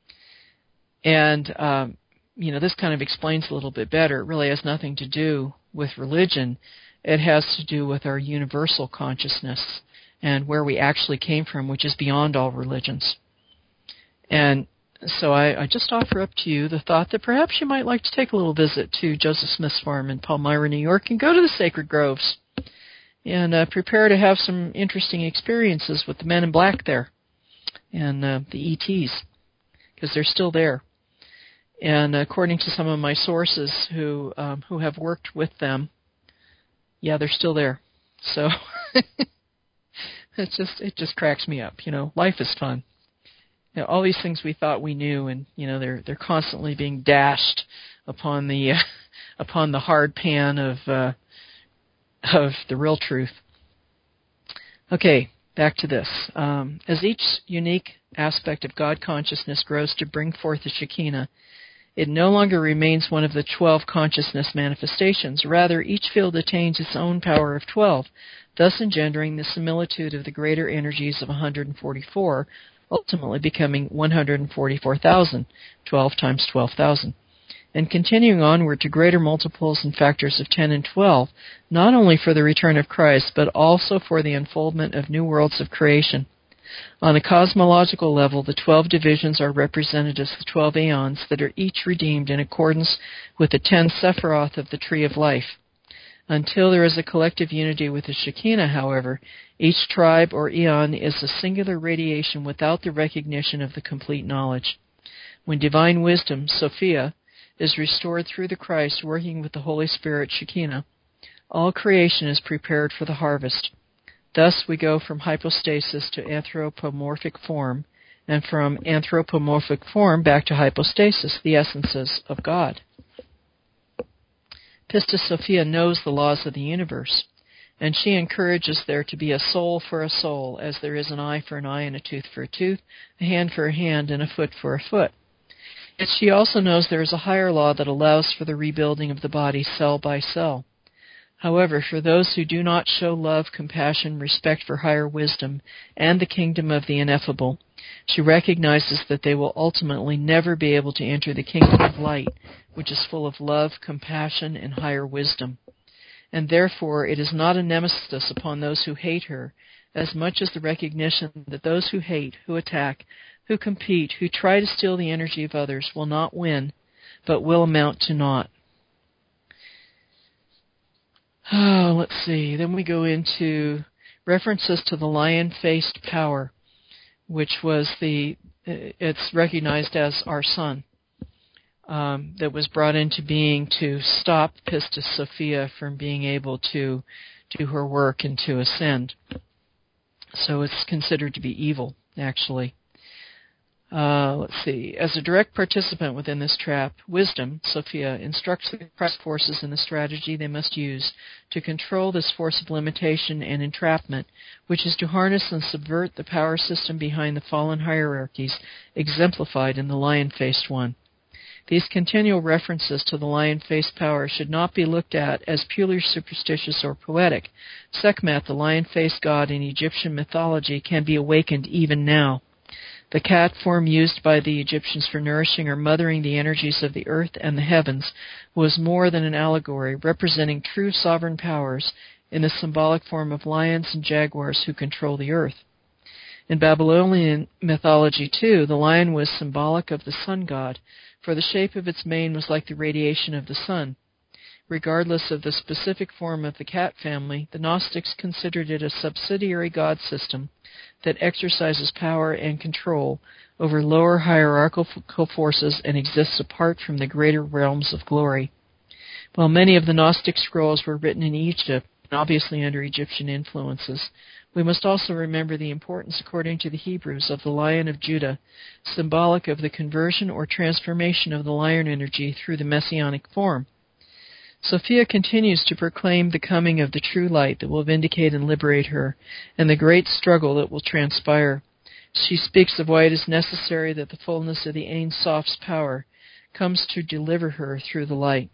And, um, you know, this kind of explains a little bit better. It really has nothing to do with religion. It has to do with our universal consciousness and where we actually came from, which is beyond all religions. And so I, I just offer up to you the thought that perhaps you might like to take a little visit to Joseph Smith's farm in Palmyra, New York, and go to the sacred groves and uh, prepare to have some interesting experiences with the men in black there and uh, the E Ts, because they're still there. And according to some of my sources who um, who have worked with them, yeah, they're still there. So it's just it just cracks me up. You know, life is fun. You know, all these things we thought we knew, and you know, they're they're constantly being dashed upon the uh, upon the hard pan of uh, of the real truth. Okay, back to this. Um, as each unique aspect of God consciousness grows to bring forth the Shekinah, it no longer remains one of the twelve consciousness manifestations. Rather, each field attains its own power of twelve, thus engendering the similitude of the greater energies of one hundred forty-four, ultimately becoming one hundred forty-four thousand, twelve times twelve thousand. And continuing onward to greater multiples and factors of ten and twelve, not only for the return of Christ, but also for the unfoldment of new worlds of creation. On a cosmological level, the twelve divisions are represented as the twelve aeons that are each redeemed in accordance with the ten Sephiroth of the Tree of Life. Until there is a collective unity with the Shekinah, however, each tribe or eon is a singular radiation without the recognition of the complete knowledge. When divine wisdom, Sophia, is restored through the Christ working with the Holy Spirit, Shekinah, all creation is prepared for the harvest. Thus we go from hypostasis to anthropomorphic form, and from anthropomorphic form back to hypostasis, the essences of God. Pistis Sophia knows the laws of the universe, and she encourages there to be a soul for a soul, as there is an eye for an eye and a tooth for a tooth, a hand for a hand and a foot for a foot. Yet she also knows there is a higher law that allows for the rebuilding of the body cell by cell. However, for those who do not show love, compassion, respect for higher wisdom, and the kingdom of the ineffable, she recognizes that they will ultimately never be able to enter the kingdom of light, which is full of love, compassion, and higher wisdom. And therefore it is not a nemesis upon those who hate her, as much as the recognition that those who hate, who attack, who compete, who try to steal the energy of others will not win, but will amount to naught. Oh, let's see. Then we go into references to the lion-faced power, which was the, it's recognized as our sun, um, that was brought into being to stop Pistis Sophia from being able to do her work and to ascend. So it's considered to be evil, actually. Uh, let's see. As a direct participant within this trap, Wisdom, Sophia, instructs the Christ forces in the strategy they must use to control this force of limitation and entrapment, which is to harness and subvert the power system behind the fallen hierarchies exemplified in the lion-faced one. These continual references to the lion-faced power should not be looked at as purely superstitious or poetic. Sekhmet, the lion-faced god in Egyptian mythology, can be awakened even now. The cat form used by the Egyptians for nourishing or mothering the energies of the earth and the heavens was more than an allegory, representing true sovereign powers in the symbolic form of lions and jaguars who control the earth. In Babylonian mythology, too, the lion was symbolic of the sun god, for the shape of its mane was like the radiation of the sun. Regardless of the specific form of the cat family, the Gnostics considered it a subsidiary god system that exercises power and control over lower hierarchical forces and exists apart from the greater realms of glory. While many of the Gnostic scrolls were written in Egypt, and obviously under Egyptian influences, we must also remember the importance, according to the Hebrews, of the Lion of Judah, symbolic of the conversion or transformation of the lion energy through the messianic form. Sophia continues to proclaim the coming of the true light that will vindicate and liberate her, and the great struggle that will transpire. She speaks of why it is necessary that the fullness of the Ein Sof's power comes to deliver her through the light.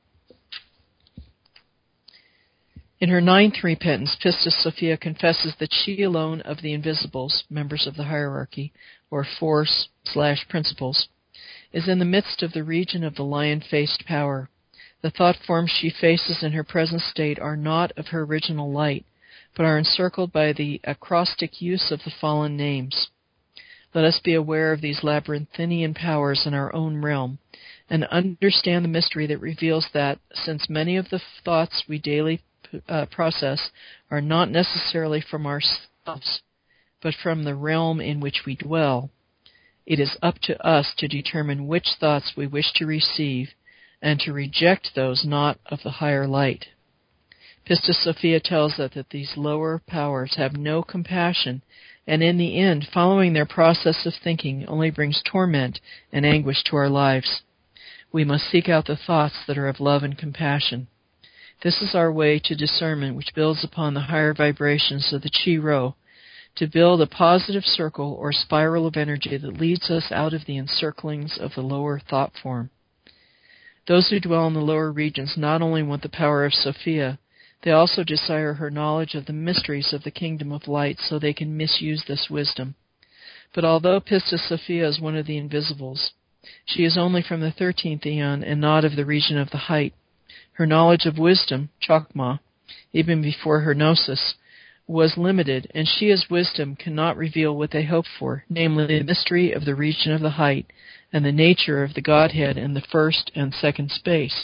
In her ninth repentance, Pistis Sophia confesses that she alone of the invisibles, members of the hierarchy, or force slash principles, is in the midst of the region of the lion-faced power. The thought forms she faces in her present state are not of her original light, but are encircled by the acrostic use of the fallen names. Let us be aware of these labyrinthine powers in our own realm, and understand the mystery that reveals that, since many of the thoughts we daily uh, process are not necessarily from ourselves, but from the realm in which we dwell, it is up to us to determine which thoughts we wish to receive, and to reject those not of the higher light. Pistis Sophia tells us that these lower powers have no compassion, and in the end, following their process of thinking only brings torment and anguish to our lives. We must seek out the thoughts that are of love and compassion. This is our way to discernment, which builds upon the higher vibrations of the Chi-Rho, to build a positive circle or spiral of energy that leads us out of the encirclings of the lower thought form. Those who dwell in the lower regions not only want the power of Sophia, they also desire her knowledge of the mysteries of the kingdom of light so they can misuse this wisdom. But although Pistis Sophia is one of the invisibles, she is only from the thirteenth eon and not of the region of the height. Her knowledge of wisdom, Chokmah, even before her gnosis, was limited, and she as wisdom cannot reveal what they hope for, namely the mystery of the region of the height and the nature of the Godhead in the first and second space.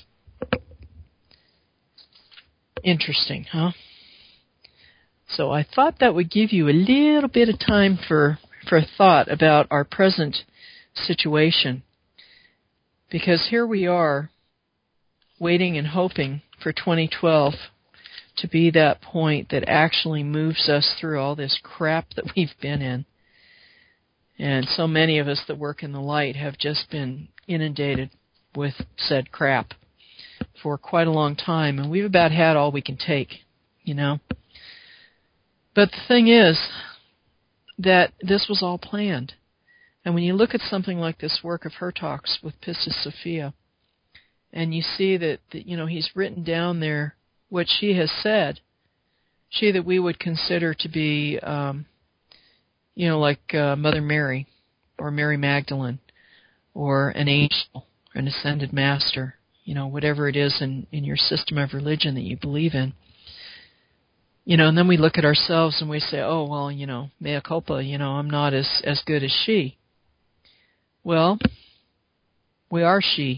Interesting, huh? So I thought that would give you a little bit of time for, for thought about our present situation, because here we are waiting and hoping for twenty twelve to be that point that actually moves us through all this crap that we've been in. And so many of us that work in the light have just been inundated with said crap for quite a long time, and we've about had all we can take, you know. But the thing is that this was all planned. And when you look at something like this work of her talks with Pistis Sophia, and you see that, that, you know, he's written down there what she has said, she that we would consider to be, um, you know, like uh, Mother Mary, or Mary Magdalene, or an angel, or an ascended master, you know, whatever it is in, in your system of religion that you believe in. You know, and then we look at ourselves and we say, oh, well, you know, mea culpa, you know, I'm not as, as good as she. Well, we are she.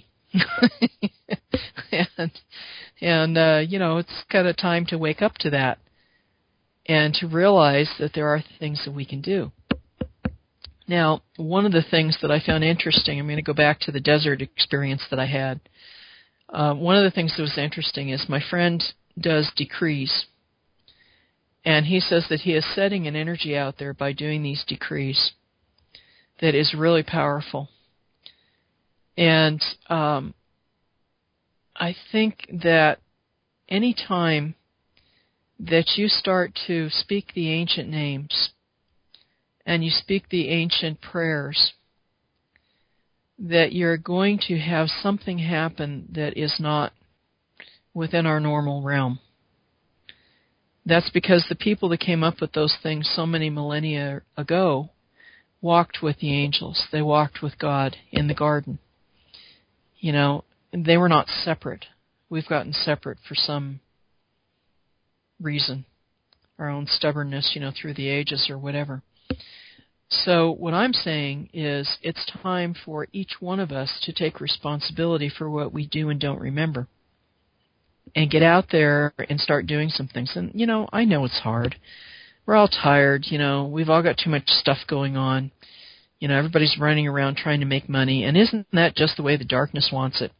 and, and uh, you know, it's kind of time to wake up to that and to realize that there are things that we can do. Now, one of the things that I found interesting, I'm going to go back to the desert experience that I had. Uh, one of the things that was interesting is my friend does decrees. And he says that he is setting an energy out there by doing these decrees that is really powerful. And um, I think that any time that you start to speak the ancient names and you speak the ancient prayers, that you're going to have something happen that is not within our normal realm. That's because the people that came up with those things so many millennia ago walked with the angels. They walked with God in the garden. You know, they were not separate. We've gotten separate for some reason, our own stubbornness, you know, through the ages or whatever. So what I'm saying is it's time for each one of us to take responsibility for what we do and don't remember. And get out there and start doing some things. And, you know, I know it's hard. We're all tired, you know. We've all got too much stuff going on. You know, everybody's running around trying to make money. And isn't that just the way the darkness wants it?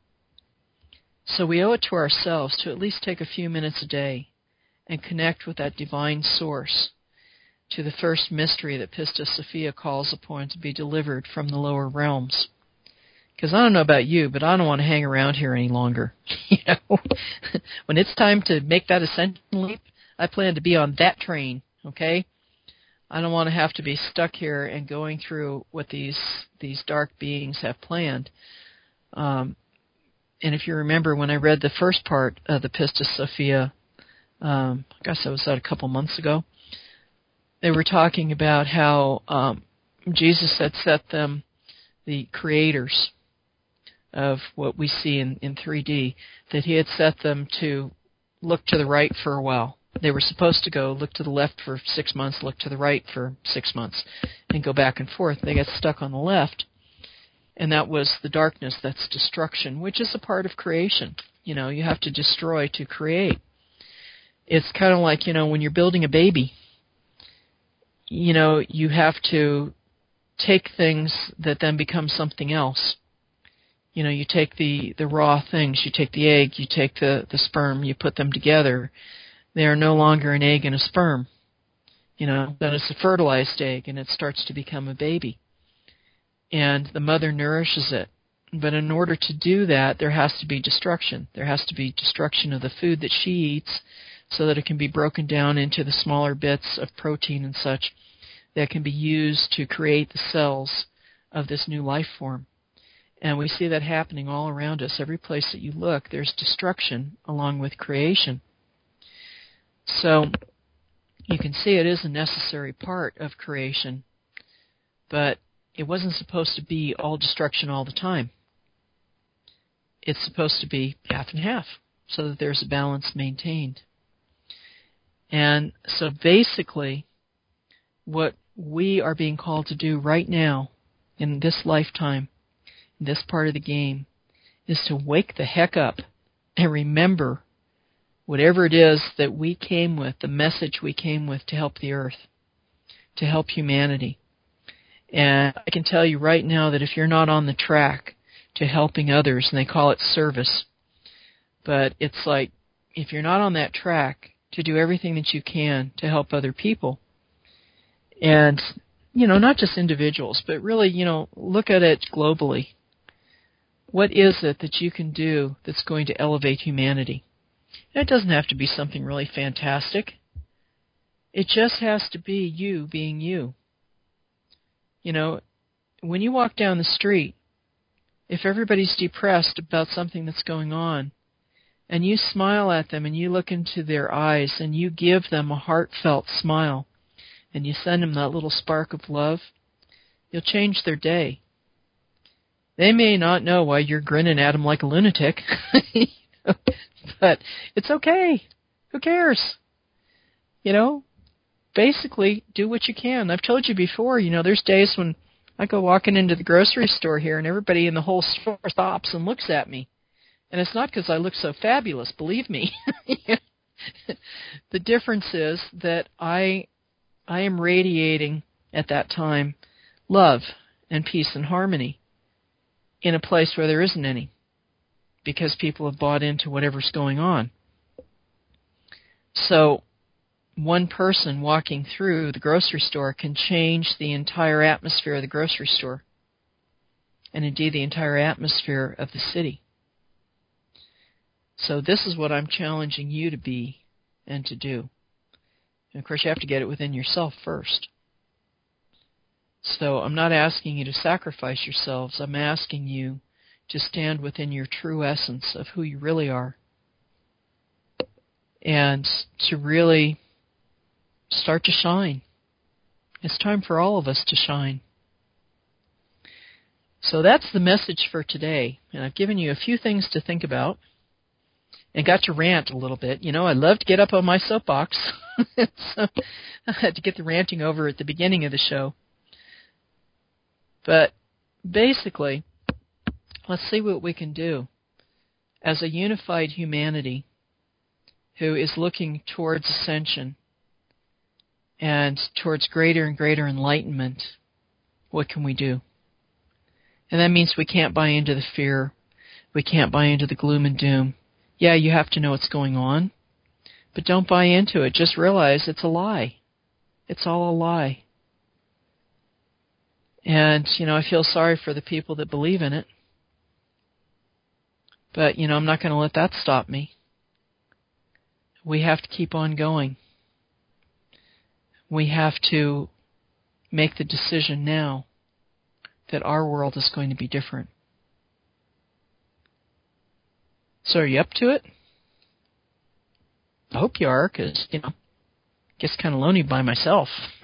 So we owe it to ourselves to at least take a few minutes a day and connect with that divine source, to the first mystery that Pistis Sophia calls upon to be delivered from the lower realms. Because I don't know about you, but I don't want to hang around here any longer. You know, when it's time to make that ascension leap, I plan to be on that train, okay? I don't want to have to be stuck here and going through what these these dark beings have planned. Um, and if you remember, when I read the first part of the Pistis Sophia, um, I guess I was that a couple months ago, they were talking about how um, Jesus had set them, the creators of what we see in, in three D, that he had set them to look to the right for a while. They were supposed to go look to the left for six months, look to the right for six months, and go back and forth. They got stuck on the left, and that was the darkness. That's destruction, which is a part of creation. You know, you have to destroy to create. It's kind of like, you know, when you're building a baby, you know, you have to take things that then become something else. You know, you take the, the raw things, you take the egg, you take the, the sperm, you put them together. They are no longer an egg and a sperm. You know, then it's a fertilized egg, and it starts to become a baby. And the mother nourishes it. But in order to do that, there has to be destruction. There has to be destruction of the food that she eats so that it can be broken down into the smaller bits of protein and such that can be used to create the cells of this new life form. And we see that happening all around us. Every place that you look, there's destruction along with creation. So you can see it is a necessary part of creation, but it wasn't supposed to be all destruction all the time. It's supposed to be half and half so that there's a balance maintained. And so basically what we are being called to do right now in this lifetime, in this part of the game, is to wake the heck up and remember whatever it is that we came with, the message we came with to help the earth, to help humanity. And I can tell you right now that if you're not on the track to helping others, and they call it service, but it's like if you're not on that track to do everything that you can to help other people, and, you know, not just individuals, but really, you know, look at it globally. What is it that you can do that's going to elevate humanity? And it doesn't have to be something really fantastic. It just has to be you being you. You know, when you walk down the street, if everybody's depressed about something that's going on, and you smile at them and you look into their eyes and you give them a heartfelt smile, and you send them that little spark of love, you'll change their day. They may not know why you're grinning at them like a lunatic, but it's okay. Who cares? You know, basically do what you can. I've told you before, you know, there's days when I go walking into the grocery store here and everybody in the whole store stops and looks at me. And it's not because I look so fabulous, believe me. The difference is that I I am radiating at that time love and peace and harmony in a place where there isn't any, because people have bought into whatever's going on. So one person walking through the grocery store can change the entire atmosphere of the grocery store, and indeed the entire atmosphere of the city. So this is what I'm challenging you to be and to do. And of course, you have to get it within yourself first. So I'm not asking you to sacrifice yourselves. I'm asking you to stand within your true essence of who you really are, and to really start to shine. It's time for all of us to shine. So that's the message for today. And I've given you a few things to think about. and got to rant a little bit. You know, I love to get up on my soapbox, so I had to get the ranting over at the beginning of the show. But basically, let's see what we can do as a unified humanity who is looking towards ascension and towards greater and greater enlightenment. What can we do? And that means we can't buy into the fear. We can't buy into the gloom and doom. Yeah, you have to know what's going on, but don't buy into it. Just realize it's a lie. It's all a lie. And, you know, I feel sorry for the people that believe in it. But, you know, I'm not going to let that stop me. We have to keep on going. We have to make the decision now that our world is going to be different. So are you up to it? I hope you are, because, you know, it gets kind of lonely by myself.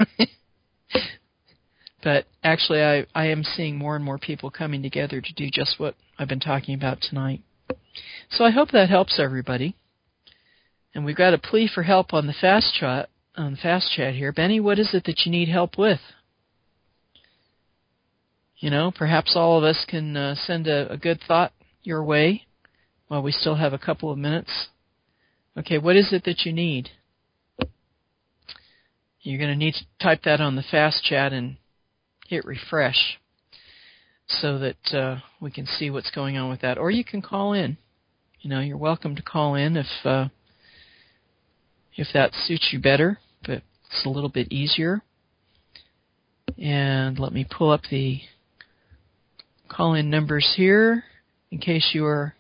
But actually, I, I am seeing more and more people coming together to do just what I've been talking about tonight. So I hope that helps everybody. And we've got a plea for help on the fast chat, on the fast chat here. Benny, what is it that you need help with? You know, perhaps all of us can uh, send a, a good thought your way while we still have a couple of minutes. Okay, what is it that you need? You're going to need to type that on the fast chat and hit refresh so that uh, we can see what's going on with that. Or you can call in. You know, you're welcome to call in if uh, if that suits you better, but it's a little bit easier. And let me pull up the call-in numbers here in case you are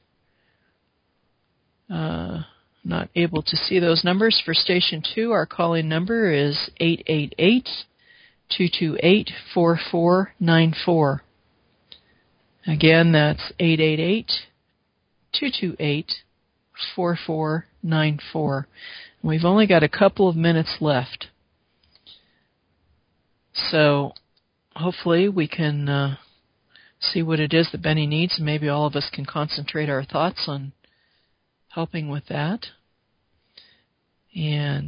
uh, not able to see those numbers. For Station two, our call-in number is eight eight eight, two two eight, four four nine four. Again, that's eight eight eight, two two eight, four four nine four. We've only got a couple of minutes left. So hopefully we can uh, see what it is that Benny needs, and maybe all of us can concentrate our thoughts on helping with that. And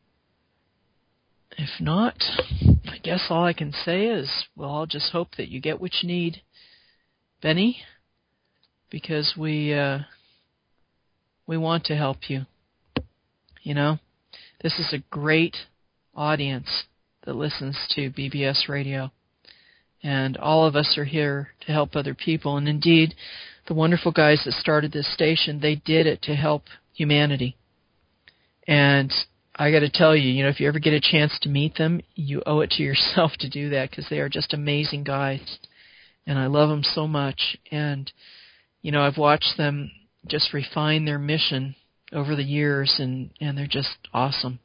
if not, I guess all I can say is, well, I'll just hope that you get what you need, Benny, because we uh, we want to help you. You know, this is a great audience that listens to B B S Radio. And all of us are here to help other people. And indeed, the wonderful guys that started this station, they did it to help humanity. And I got to tell you, you know, if you ever get a chance to meet them, you owe it to yourself to do that, because they are just amazing guys. And I love them so much. And, you know, I've watched them just refine their mission over the years, and, and they're just awesome.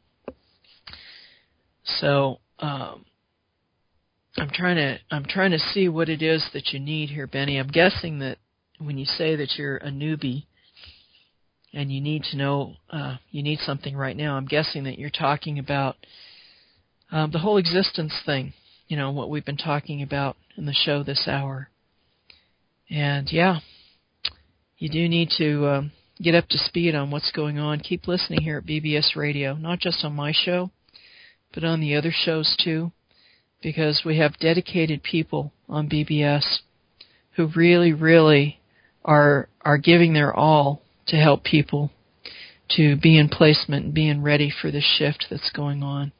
So um, I'm trying to I'm trying to see what it is that you need here, Benny. I'm guessing that when you say that you're a newbie and you need to know uh, you need something right now, I'm guessing that you're talking about um, the whole existence thing. You know, what we've been talking about in the show this hour. And yeah, you do need to um, get up to speed on what's going on. Keep listening here at B B S Radio, not just on my show, but on the other shows too, because we have dedicated people on B B S who really, really are are giving their all to help people to be in placement and being ready for the shift that's going on.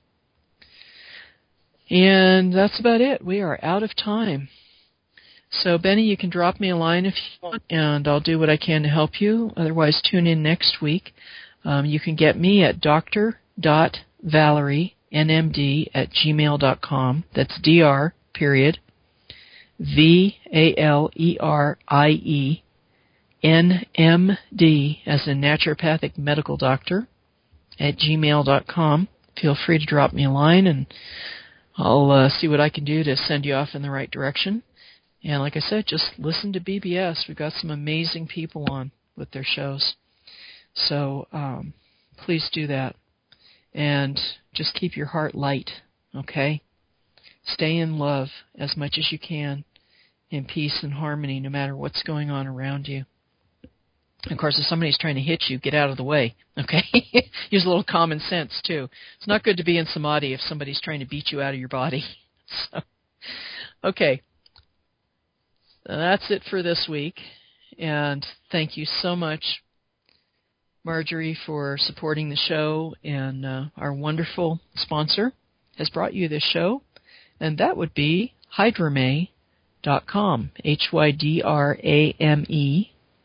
And that's about it. We are out of time. So, Benny, you can drop me a line if you want, and I'll do what I can to help you. Otherwise, tune in next week. Um, you can get me at dr dot valerie n m d at gmail dot com. That's dr, period, V A L E R I E, N M D, as in naturopathic medical doctor, at gmail dot com. Feel free to drop me a line, and I'll uh, see what I can do to send you off in the right direction. And like I said, just listen to B B S. We've got some amazing people on with their shows. So um, please do that. And just keep your heart light, okay? Stay in love as much as you can, in peace and harmony, no matter what's going on around you. Of course, if somebody's trying to hit you, get out of the way, okay? Use a little common sense, too. It's not good to be in samadhi if somebody's trying to beat you out of your body. So, okay. So that's it for this week. And thank you so much, Marjorie, for supporting the show. And uh, our wonderful sponsor has brought you this show. And that would be Hydrame dot com, H Y D R A M E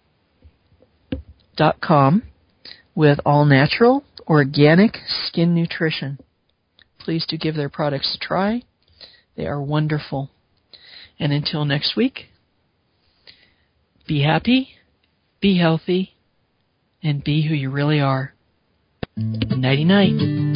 dot com, with all-natural, organic skin nutrition. Please do give their products a try. They are wonderful. And until next week, be happy, be healthy, and be who you really are. Nighty-night.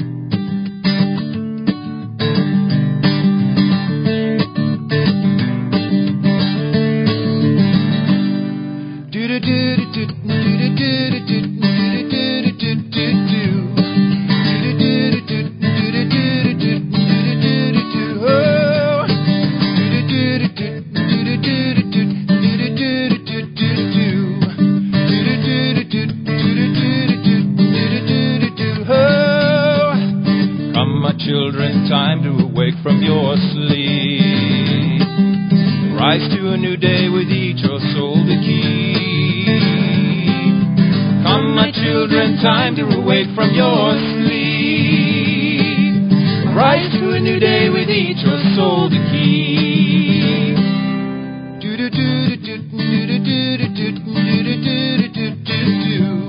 Children, time to awake from your sleep. Rise to a new day with each your soul to keep. Come, my children, time to awake from your sleep. Rise to a new day with each your soul to keep. Do do do do do do do do do do do do do.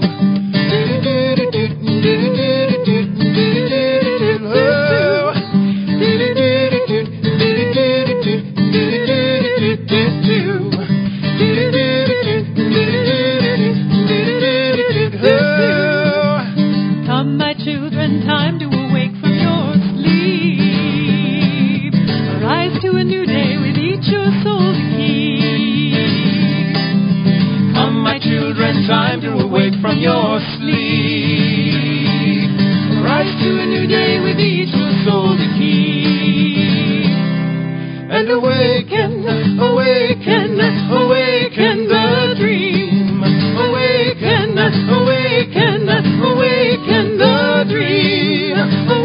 Come, my children, time to awake from your sleep. Arise to a new day with each your soul to keep. Come, my children, time to awake from your sleep. Rise to a new day with each your soul to keep. And awaken, awaken, awaken the dream. Awaken, awaken, awaken the dream.